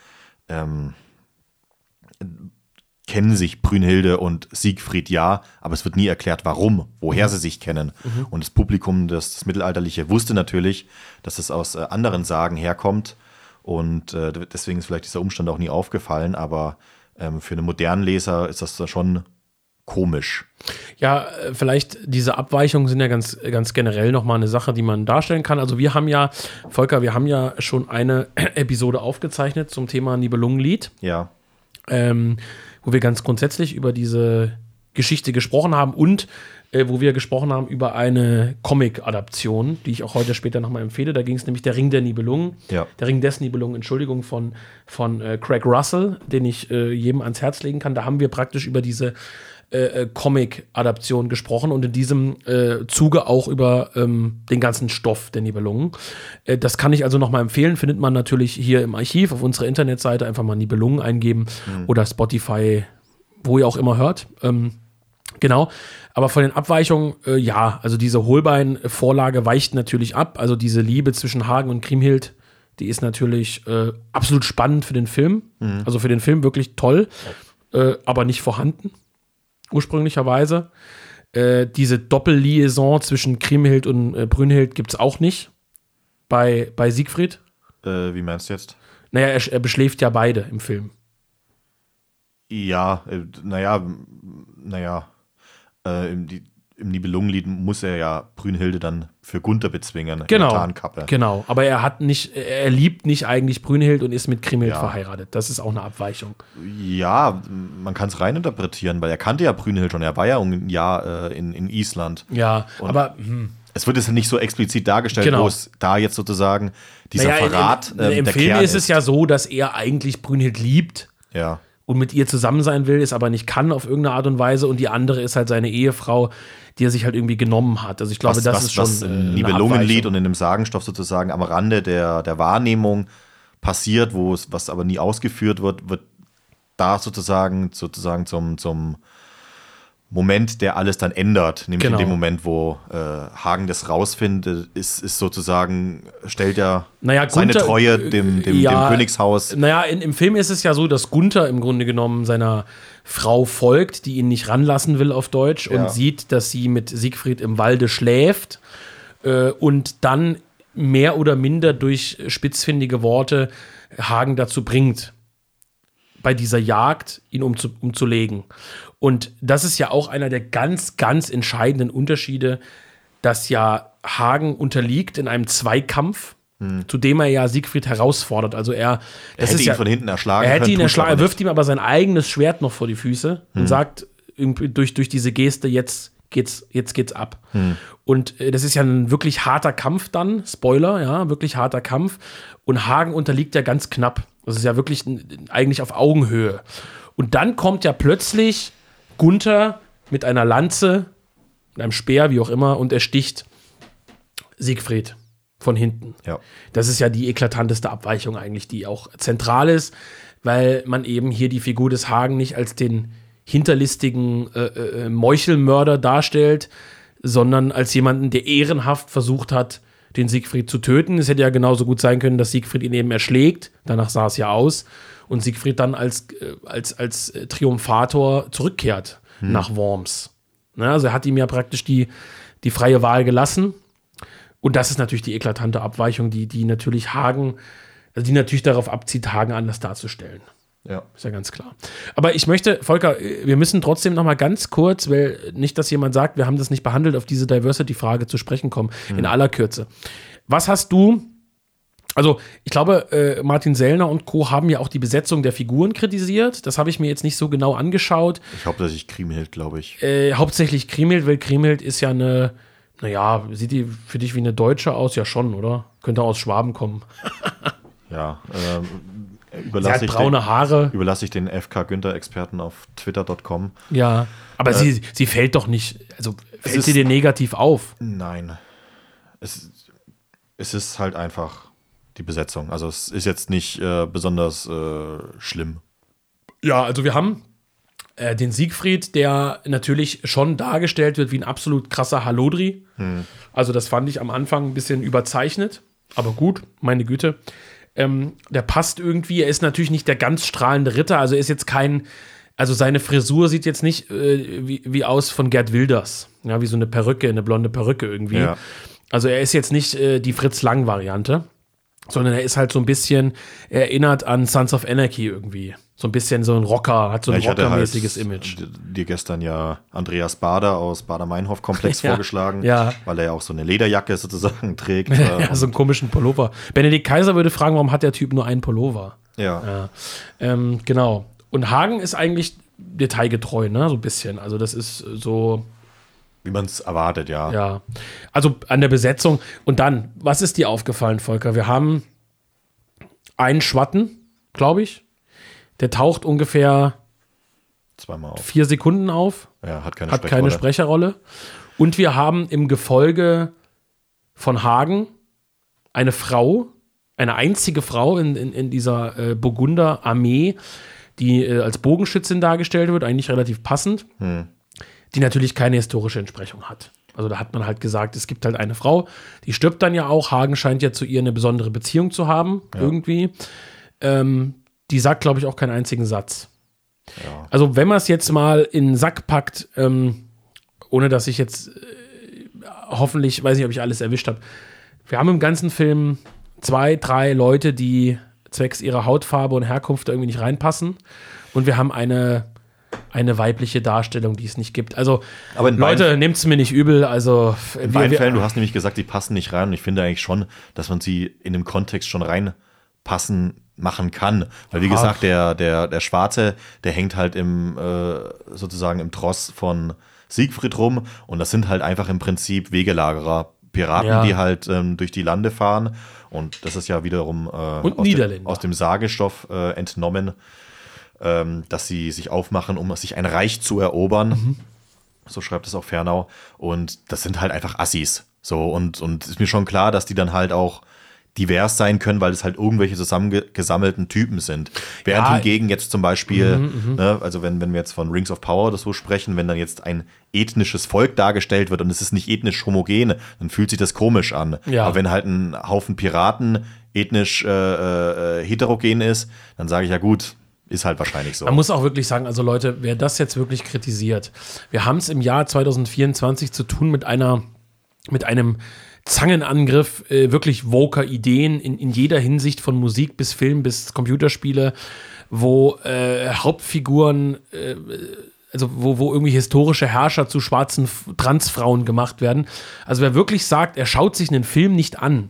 kennen sich Brünnhilde und Siegfried ja, aber es wird nie erklärt, woher sie sich kennen. Und das Publikum, das Mittelalterliche, wusste natürlich, dass es aus anderen Sagen herkommt. Und deswegen ist vielleicht dieser Umstand auch nie aufgefallen, aber für einen modernen Leser ist das schon komisch. Ja, vielleicht diese Abweichungen sind ja ganz, ganz generell nochmal eine Sache, die man darstellen kann. Also wir haben ja, Volker, schon eine Episode aufgezeichnet zum Thema Nibelungenlied. Ja. Wo wir ganz grundsätzlich über diese Geschichte gesprochen haben und wo wir gesprochen haben über eine Comic-Adaption, die ich auch heute später nochmal empfehle. Da ging es nämlich der Ring der Nibelungen. Ja. Der Ring des Nibelungen, Entschuldigung, von Craig Russell, den ich jedem ans Herz legen kann. Da haben wir praktisch über diese Comic-Adaption gesprochen und in diesem Zuge auch über den ganzen Stoff der Nibelungen. Das kann ich also nochmal empfehlen. Findet man natürlich hier im Archiv auf unserer Internetseite. Einfach mal Nibelungen eingeben oder Spotify, wo ihr auch immer hört. Genau, aber von den Abweichungen, ja, also diese Holbein-Vorlage weicht natürlich ab. Also diese Liebe zwischen Hagen und Kriemhild, die ist natürlich absolut spannend für den Film. Also für den Film wirklich toll, aber nicht vorhanden, ursprünglicherweise. Diese Doppelliaison zwischen Kriemhild und Brünnhild gibt es auch nicht bei Siegfried. Wie meinst du jetzt? Naja, er beschläft ja beide im Film. Ja, im Nibelungenlied muss er ja Brünnhilde dann für Gunther bezwingen. Genau, in der Tarnkappe. genau. Aber er liebt nicht eigentlich Brünnhild und ist mit Kriemhild verheiratet. Das ist auch eine Abweichung. Ja, man kann es reininterpretieren, weil er kannte ja Brünnhild schon. Er war ja ein Jahr in Island. Ja, und aber es wird jetzt nicht so explizit dargestellt, Genau. wo es da jetzt sozusagen dieser Verrat Im der Film Kern ist es ja so, dass er eigentlich Brünnhild liebt. Ja. Und mit ihr zusammen sein will, es aber nicht kann auf irgendeine Art und Weise. Und die andere ist halt seine Ehefrau, die er sich halt irgendwie genommen hat. Also ich glaube, das ist schon was im Nibelungenlied und in dem Sagenstoff sozusagen am Rande der Wahrnehmung passiert, was aber nie ausgeführt wird da sozusagen zum Moment, der alles dann ändert. Nämlich in dem Moment, wo Hagen das rausfindet, ist sozusagen, stellt er seine Gunther, Treue dem Königshaus. Naja, im Film ist es ja so, dass Gunther im Grunde genommen seiner Frau folgt, die ihn nicht ranlassen will auf Deutsch und sieht, dass sie mit Siegfried im Walde schläft und dann mehr oder minder durch spitzfindige Worte Hagen dazu bringt, bei dieser Jagd ihn umzulegen. Und das ist ja auch einer der ganz, ganz entscheidenden Unterschiede, dass ja Hagen unterliegt in einem Zweikampf, zu dem er ja Siegfried herausfordert. Also er hätte ihn von hinten erschlagen. Er hätte ihn erschlagen, er wirft ihm aber sein eigenes Schwert noch vor die Füße und sagt durch diese Geste, jetzt geht's ab. Und das ist ja ein wirklich harter Kampf dann, Spoiler, ja, wirklich harter Kampf. Und Hagen unterliegt ja ganz knapp. Das ist ja wirklich eigentlich auf Augenhöhe. Und dann kommt ja plötzlich Gunther mit einer Lanze, mit einem Speer, wie auch immer, und ersticht Siegfried von hinten. Ja. Das ist ja die eklatanteste Abweichung eigentlich, die auch zentral ist, weil man eben hier die Figur des Hagen nicht als den hinterlistigen Meuchelmörder darstellt, sondern als jemanden, der ehrenhaft versucht hat, den Siegfried zu töten. Es hätte ja genauso gut sein können, dass Siegfried ihn eben erschlägt. Danach sah es ja aus. Und Siegfried dann als Triumphator zurückkehrt nach Worms. Na, also er hat ihm ja praktisch die freie Wahl gelassen. Und das ist natürlich die eklatante Abweichung, die natürlich die natürlich darauf abzieht, Hagen anders darzustellen. Ja. Ist ja ganz klar. Aber ich möchte, Volker, wir müssen trotzdem noch mal ganz kurz, weil nicht, dass jemand sagt, wir haben das nicht behandelt, auf diese Diversity-Frage zu sprechen kommen, in aller Kürze. Was hast du, also ich glaube, Martin Sellner und Co. haben ja auch die Besetzung der Figuren kritisiert. Das habe ich mir jetzt nicht so genau angeschaut. Hauptsächlich Kriemhild, glaube ich. Hauptsächlich Kriemhild, weil Kriemhild ist ja sieht die für dich wie eine Deutsche aus? Ja schon, oder? Könnte aus Schwaben kommen. Ja, Sie hat braune Haare. Überlasse ich den FK Günther-Experten auf twitter.com. Ja, aber sie fällt doch nicht, also fällt sie dir negativ auf? Nein. Es ist halt einfach die Besetzung. Also es ist jetzt nicht besonders schlimm. Ja, also wir haben den Siegfried, der natürlich schon dargestellt wird wie ein absolut krasser Hallodri. Also das fand ich am Anfang ein bisschen überzeichnet, aber gut, meine Güte. Der passt irgendwie, er ist natürlich nicht der ganz strahlende Ritter, also er ist jetzt also seine Frisur sieht jetzt nicht wie aus von Gerd Wilders, ja, wie so eine Perücke, eine blonde Perücke irgendwie. Ja. Also er ist jetzt nicht die Fritz-Lang-Variante, sondern er ist halt so ein bisschen, erinnert an Sons of Anarchy irgendwie. So ein bisschen so ein Rocker, hat so ein rockermäßiges Image. Dir gestern ja Andreas Bader aus Bader-Meinhof-Komplex vorgeschlagen, weil er ja auch so eine Lederjacke sozusagen trägt. Ja, so einen komischen Pullover. Benedikt Kaiser würde fragen, warum hat der Typ nur einen Pullover? Ja. Genau. Und Hagen ist eigentlich detailgetreu, ne, so ein bisschen. Also das ist so... Wie man es erwartet, ja. Ja, also an der Besetzung. Und dann, was ist dir aufgefallen, Volker? Wir haben einen Schwatten, glaube ich. Der taucht ungefähr 2-mal auf. 4 Sekunden auf. Ja, hat keine Keine Sprecherrolle. Und wir haben im Gefolge von Hagen eine Frau, eine einzige Frau in dieser Burgunder Armee, die als Bogenschützin dargestellt wird, eigentlich relativ passend, die natürlich keine historische Entsprechung hat. Also da hat man halt gesagt, es gibt halt eine Frau, die stirbt dann ja auch. Hagen scheint ja zu ihr eine besondere Beziehung zu haben, irgendwie. Die sagt, glaube ich, auch keinen einzigen Satz. Ja. Also wenn man es jetzt mal in den Sack packt, ohne dass ich jetzt hoffentlich, weiß nicht, ob ich alles erwischt habe. Wir haben im ganzen Film 2, 3 Leute, die zwecks ihrer Hautfarbe und Herkunft irgendwie nicht reinpassen. Und wir haben eine weibliche Darstellung, die es nicht gibt. Also, aber Leute, nehmt es mir nicht übel. Also, in beiden Fällen, du hast nämlich gesagt, die passen nicht rein. Und ich finde eigentlich schon, dass man sie in dem Kontext schon reinpassen machen kann. Weil, wie gesagt, der Schwarze, der hängt halt sozusagen im Tross von Siegfried rum. Und das sind halt einfach im Prinzip Wegelagerer, Piraten, die halt durch die Lande fahren. Und das ist ja wiederum aus dem Sagestoff entnommen, dass sie sich aufmachen, um sich ein Reich zu erobern. So schreibt es auch Fernau. Und das sind halt einfach Assis. So, und ist mir schon klar, dass die dann halt auch divers sein können, weil es halt irgendwelche zusammengesammelten Typen sind. Während hingegen jetzt zum Beispiel, ne, also wenn wir jetzt von Rings of Power oder so sprechen, wenn dann jetzt ein ethnisches Volk dargestellt wird und es ist nicht ethnisch homogen, dann fühlt sich das komisch an. Ja. Aber wenn halt ein Haufen Piraten ethnisch heterogen ist, dann sage ich ja gut, ist halt wahrscheinlich so. Man muss auch wirklich sagen, also Leute, wer das jetzt wirklich kritisiert, wir haben es im Jahr 2024 zu tun mit einem Zangenangriff wirklich woker Ideen in jeder Hinsicht, von Musik bis Film bis Computerspiele, wo Hauptfiguren, also wo irgendwie historische Herrscher zu schwarzen Transfrauen gemacht werden. Also wer wirklich sagt, er schaut sich einen Film nicht an,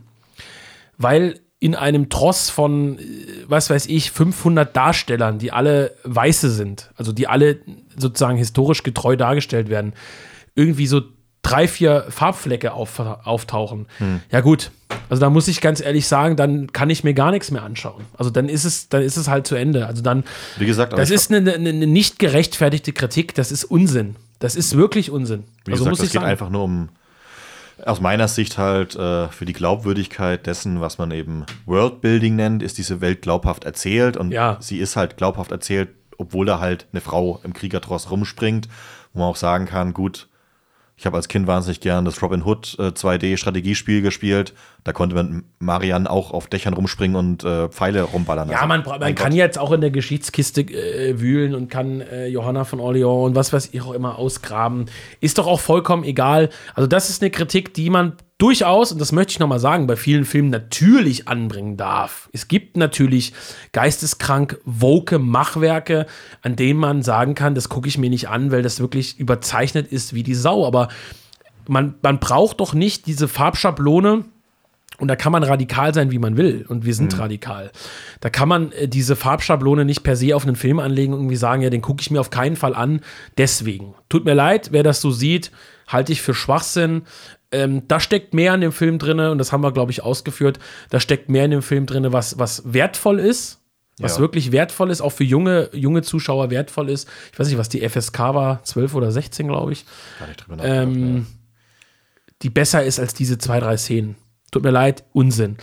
weil in einem Tross von, was weiß ich, 500 Darstellern, die alle Weiße sind, also die alle sozusagen historisch getreu dargestellt werden, irgendwie so 3, 4 Farbflecke auftauchen. Ja gut, also da muss ich ganz ehrlich sagen, dann kann ich mir gar nichts mehr anschauen. Also dann ist es halt zu Ende. Also dann, wie gesagt, das ist eine nicht gerechtfertigte Kritik, das ist Unsinn. Das ist wirklich Unsinn. Wie gesagt, es geht einfach nur um, aus meiner Sicht halt, für die Glaubwürdigkeit dessen, was man eben Worldbuilding nennt, ist diese Welt glaubhaft erzählt und sie ist halt glaubhaft erzählt, obwohl da halt eine Frau im Kriegertross rumspringt, wo man auch sagen kann, gut, ich habe als Kind wahnsinnig gern das Robin Hood 2D-Strategiespiel gespielt. Da konnte man Marianne auch auf Dächern rumspringen und Pfeile rumballern. Ja, man kann jetzt auch in der Geschichtskiste wühlen und kann Johanna von Orleans und was weiß ich auch immer ausgraben. Ist doch auch vollkommen egal. Also das ist eine Kritik, die man durchaus, und das möchte ich nochmal sagen, bei vielen Filmen natürlich anbringen darf. Es gibt natürlich geisteskrank woke Machwerke, an denen man sagen kann, das gucke ich mir nicht an, weil das wirklich überzeichnet ist wie die Sau. Aber man braucht doch nicht diese Farbschablone, und da kann man radikal sein, wie man will. Und wir sind radikal. Da kann man diese Farbschablone nicht per se auf einen Film anlegen und irgendwie sagen, ja, den gucke ich mir auf keinen Fall an. Deswegen. Tut mir leid, wer das so sieht, halte ich für Schwachsinn. Da steckt mehr in dem Film drin, und das haben wir, glaube ich, ausgeführt. Da steckt mehr in dem Film drin, was wertvoll ist. Was wirklich wertvoll ist, auch für junge Zuschauer wertvoll ist. Ich weiß nicht, was die FSK war, 12 oder 16, glaube ich. Gar nicht drüber nachgedacht, die besser ist als diese 2, 3 Szenen. Tut mir leid, Unsinn.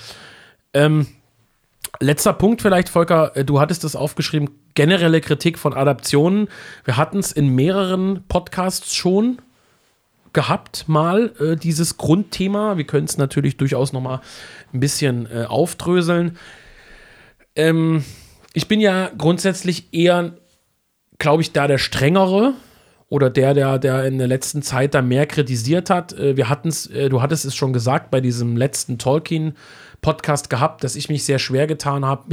Letzter Punkt vielleicht, Volker, du hattest das aufgeschrieben, generelle Kritik von Adaptionen. Wir hatten es in mehreren Podcasts schon gehabt, mal dieses Grundthema. Wir können es natürlich durchaus noch mal ein bisschen aufdröseln. Ich bin ja grundsätzlich eher, glaube ich, da der Strengere oder der in der letzten Zeit da mehr kritisiert hat. Du hattest es schon gesagt bei diesem letzten Tolkien-Podcast gehabt, dass ich mich sehr schwer getan habe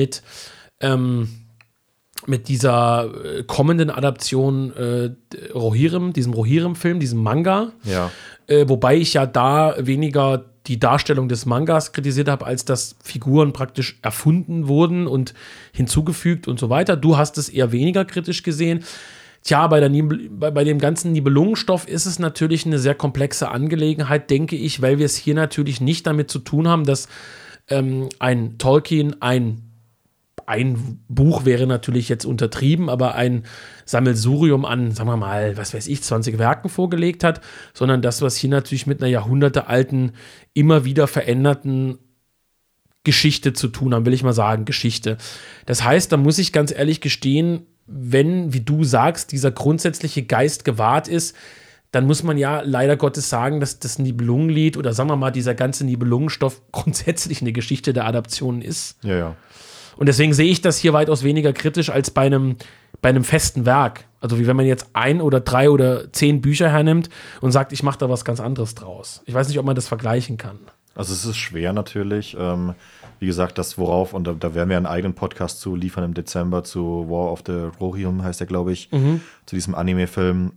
mit dieser kommenden Adaption diesem Rohirrim-Film, diesem Manga. Ja. Wobei ich ja da weniger die Darstellung des Mangas kritisiert habe, als dass Figuren praktisch erfunden wurden und hinzugefügt und so weiter. Du hast es eher weniger kritisch gesehen. Tja, bei dem ganzen Nibelungenstoff ist es natürlich eine sehr komplexe Angelegenheit, denke ich, weil wir es hier natürlich nicht damit zu tun haben, dass ein Tolkien ein Buch wäre natürlich jetzt untertrieben, aber ein Sammelsurium an, sagen wir mal, was weiß ich, 20 Werken vorgelegt hat, sondern das, was hier natürlich mit einer jahrhundertealten, immer wieder veränderten Geschichte zu tun haben, will ich mal sagen, Geschichte. Das heißt, da muss ich ganz ehrlich gestehen, wenn, wie du sagst, dieser grundsätzliche Geist gewahrt ist, dann muss man ja leider Gottes sagen, dass das Nibelungenlied oder sagen wir mal, dieser ganze Nibelungenstoff grundsätzlich eine Geschichte der Adaptionen ist. Ja. Und deswegen sehe ich das hier weitaus weniger kritisch als bei einem festen Werk. Also wie wenn man jetzt 1 oder 3 oder 10 Bücher hernimmt und sagt, ich mache da was ganz anderes draus. Ich weiß nicht, ob man das vergleichen kann. Also es ist schwer natürlich. Wie gesagt, und da werden wir einen eigenen Podcast zu liefern im Dezember zu War of the Rohirrim, heißt der, glaube ich, zu diesem Anime-Film,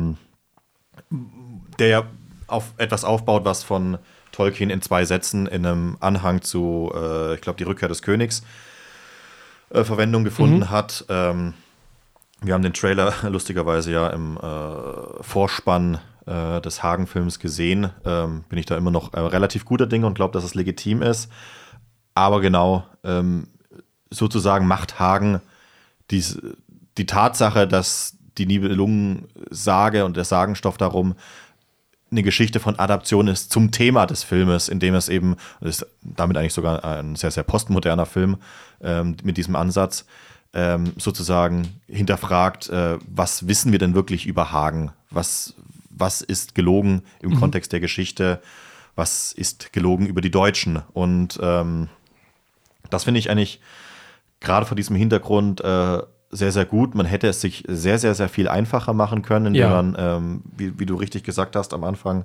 der ja auf etwas aufbaut, was von Tolkien in 2 Sätzen in einem Anhang zu, ich glaube, die Rückkehr des Königs Verwendung gefunden hat. Wir haben den Trailer lustigerweise ja im Vorspann des Hagen-Films gesehen. Bin ich da immer noch relativ guter Dinge und glaube, dass es legitim ist. Aber genau, sozusagen macht Hagen die Tatsache, dass die Nibelungensage und der Sagenstoff darum eine Geschichte von Adaption ist zum Thema des Filmes, indem es eben, das ist damit eigentlich sogar ein sehr, sehr postmoderner Film mit diesem Ansatz, sozusagen hinterfragt, was wissen wir denn wirklich über Hagen? Was ist gelogen im Kontext der Geschichte? Was ist gelogen über die Deutschen? Und das finde ich eigentlich gerade vor diesem Hintergrund sehr, sehr gut. Man hätte es sich sehr, sehr, sehr viel einfacher machen können, indem man, wie du richtig gesagt hast am Anfang,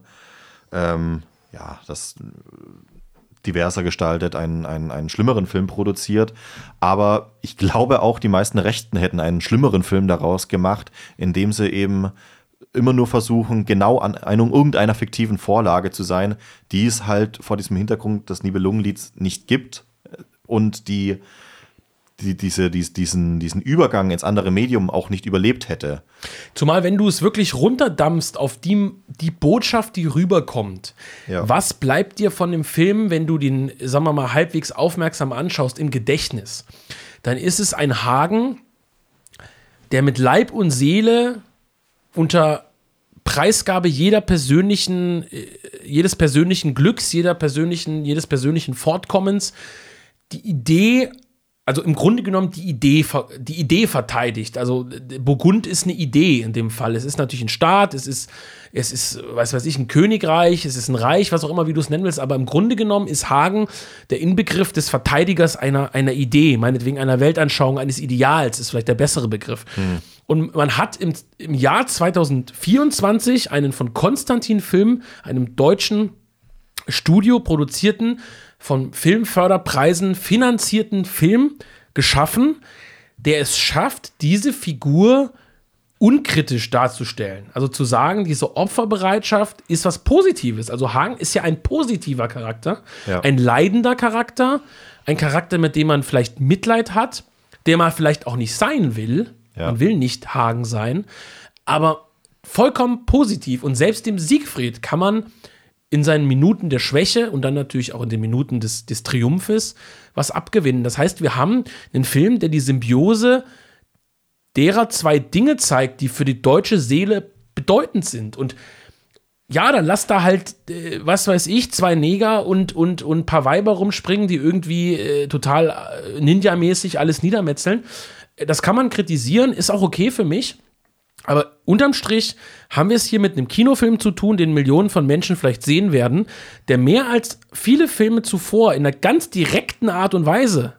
das diverser gestaltet, einen schlimmeren Film produziert. Aber ich glaube auch, die meisten Rechten hätten einen schlimmeren Film daraus gemacht, indem sie eben immer nur versuchen, genau an irgendeiner fiktiven Vorlage zu sein, die es halt vor diesem Hintergrund des Nibelungenlieds nicht gibt und diesen Übergang ins andere Medium auch nicht überlebt hätte. Zumal, wenn du es wirklich runterdampfst auf die Botschaft, die rüberkommt, was bleibt dir von dem Film, wenn du den, sagen wir mal, halbwegs aufmerksam anschaust, im Gedächtnis? Dann ist es ein Hagen, der mit Leib und Seele unter Preisgabe jedes persönlichen Glücks, jedes persönlichen Fortkommens die Idee, also im Grunde genommen die Idee verteidigt. Also Burgund ist eine Idee in dem Fall. Es ist natürlich ein Staat, es ist, weiß ich, ein Königreich, es ist ein Reich, was auch immer, wie du es nennen willst. Aber im Grunde genommen ist Hagen der Inbegriff des Verteidigers einer Idee, meinetwegen einer Weltanschauung, eines Ideals, ist vielleicht der bessere Begriff. Und man hat im Jahr 2024 einen von Konstantin Film, einem deutschen Studio produzierten, von Filmförderpreisen finanzierten Film geschaffen, der es schafft, diese Figur unkritisch darzustellen. Also zu sagen, diese Opferbereitschaft ist was Positives. Also Hagen ist ja ein positiver Charakter, ein leidender Charakter, ein Charakter, mit dem man vielleicht Mitleid hat, der man vielleicht auch nicht sein will. Ja. Man will nicht Hagen sein, aber vollkommen positiv. Und selbst dem Siegfried kann man in seinen Minuten der Schwäche und dann natürlich auch in den Minuten des Triumphes was abgewinnen. Das heißt, wir haben einen Film, der die Symbiose derer 2 Dinge zeigt, die für die deutsche Seele bedeutend sind. Und ja, dann lass da halt, was weiß ich, 2 Neger und ein paar Weiber rumspringen, die irgendwie total Ninja-mäßig alles niedermetzeln. Das kann man kritisieren, ist auch okay für mich. Aber unterm Strich haben wir es hier mit einem Kinofilm zu tun, den Millionen von Menschen vielleicht sehen werden, der mehr als viele Filme zuvor in einer ganz direkten Art und Weise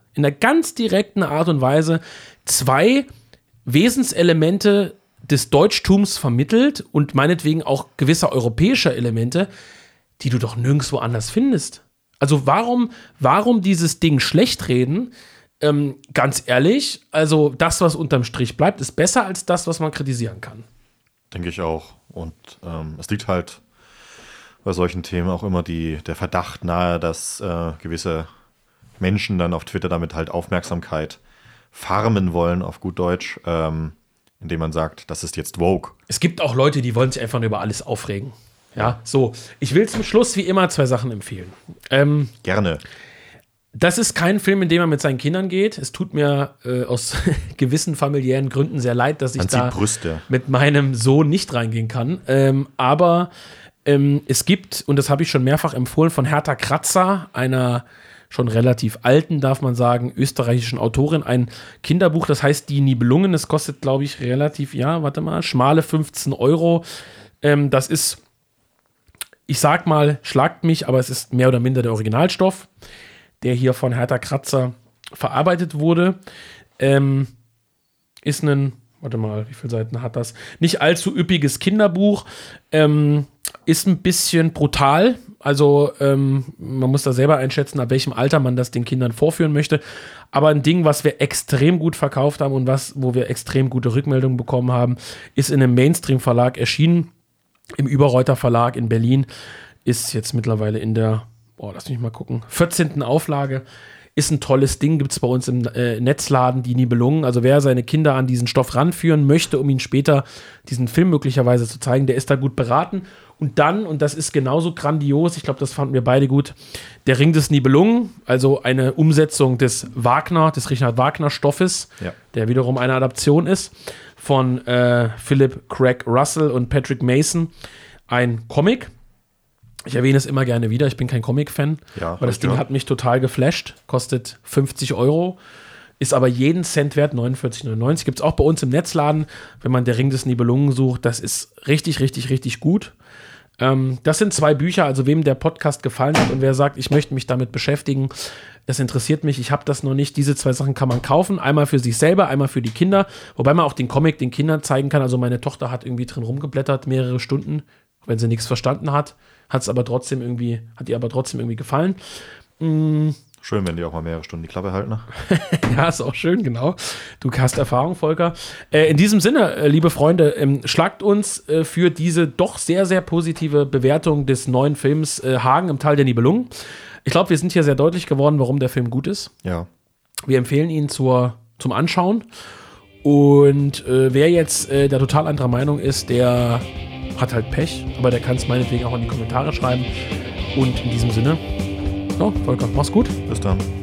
2 Wesenselemente des Deutschtums vermittelt und meinetwegen auch gewisse europäische Elemente, die du doch nirgendwo anders findest. Also warum dieses Ding schlecht reden? Ganz ehrlich, also das, was unterm Strich bleibt, ist besser als das, was man kritisieren kann. Denke ich auch. Und es liegt halt bei solchen Themen auch immer der Verdacht nahe, dass gewisse Menschen dann auf Twitter damit halt Aufmerksamkeit farmen wollen, auf gut Deutsch. indem man sagt, das ist jetzt Vogue. Es gibt auch Leute, die wollen sich einfach nur über alles aufregen. Ja, so. Ich will zum Schluss wie immer 2 Sachen empfehlen. Gerne. Das ist kein Film, in dem man mit seinen Kindern geht. Es tut mir aus gewissen familiären Gründen sehr leid, dass ich da mit meinem Sohn nicht reingehen kann. Aber es gibt, und das habe ich schon mehrfach empfohlen, von Hertha Kratzer, einer schon relativ alten, darf man sagen, österreichischen Autorin, ein Kinderbuch, das heißt Die Nibelungen. Das kostet, glaube ich, relativ, schmale 15 €. Das ist, ich sag mal, schlagt mich, aber es ist mehr oder minder der Originalstoff, der hier von Hertha Kratzer verarbeitet wurde. Ist ein, wie viele Seiten hat das? Nicht allzu üppiges Kinderbuch. Ist ein bisschen brutal. Also man muss da selber einschätzen, ab welchem Alter man das den Kindern vorführen möchte. Aber ein Ding, was wir extrem gut verkauft haben und wo wir extrem gute Rückmeldungen bekommen haben, ist in einem Mainstream-Verlag erschienen. Im Überreuter Verlag in Berlin. Ist jetzt mittlerweile in der, lass mich mal gucken, 14. Auflage. Ist ein tolles Ding, gibt es bei uns im Netzladen, Die Nibelungen. Also wer seine Kinder an diesen Stoff ranführen möchte, um ihnen später diesen Film möglicherweise zu zeigen, der ist da gut beraten. Und dann, und das ist genauso grandios, ich glaube, das fanden wir beide gut, Der Ring des Nibelungen, also eine Umsetzung des Richard Wagner Stoffes, der wiederum eine Adaption ist, von Philip Craig Russell und Patrick Mason. Ein Comic. Ich erwähne es immer gerne wieder, ich bin kein Comic-Fan, aber das Ding hat mich total geflasht, kostet 50 €, ist aber jeden Cent wert, 49,99. Gibt es auch bei uns im Netzladen, wenn man Der Ring des Nibelungen sucht, das ist richtig, richtig, richtig gut. Das sind 2 Bücher, also wem der Podcast gefallen hat und wer sagt, ich möchte mich damit beschäftigen, das interessiert mich, ich habe das noch nicht, diese 2 Sachen kann man kaufen, einmal für sich selber, einmal für die Kinder, wobei man auch den Comic den Kindern zeigen kann, also meine Tochter hat irgendwie drin rumgeblättert, mehrere Stunden, wenn sie nichts verstanden hat. Hat ihr aber trotzdem irgendwie gefallen. Schön, wenn die auch mal mehrere Stunden die Klappe halten. Ne? Ja, ist auch schön, genau. Du hast Erfahrung, Volker. In diesem Sinne, liebe Freunde, schlagt uns für diese doch sehr, sehr positive Bewertung des neuen Films Hagen im Tal der Nibelungen. Ich glaube, wir sind hier sehr deutlich geworden, warum der Film gut ist. Ja. Wir empfehlen ihn zum Anschauen. Und wer jetzt der total anderer Meinung ist, der hat halt Pech, aber der kann es meinetwegen auch in die Kommentare schreiben. Und in diesem Sinne, Volker, mach's gut. Bis dann.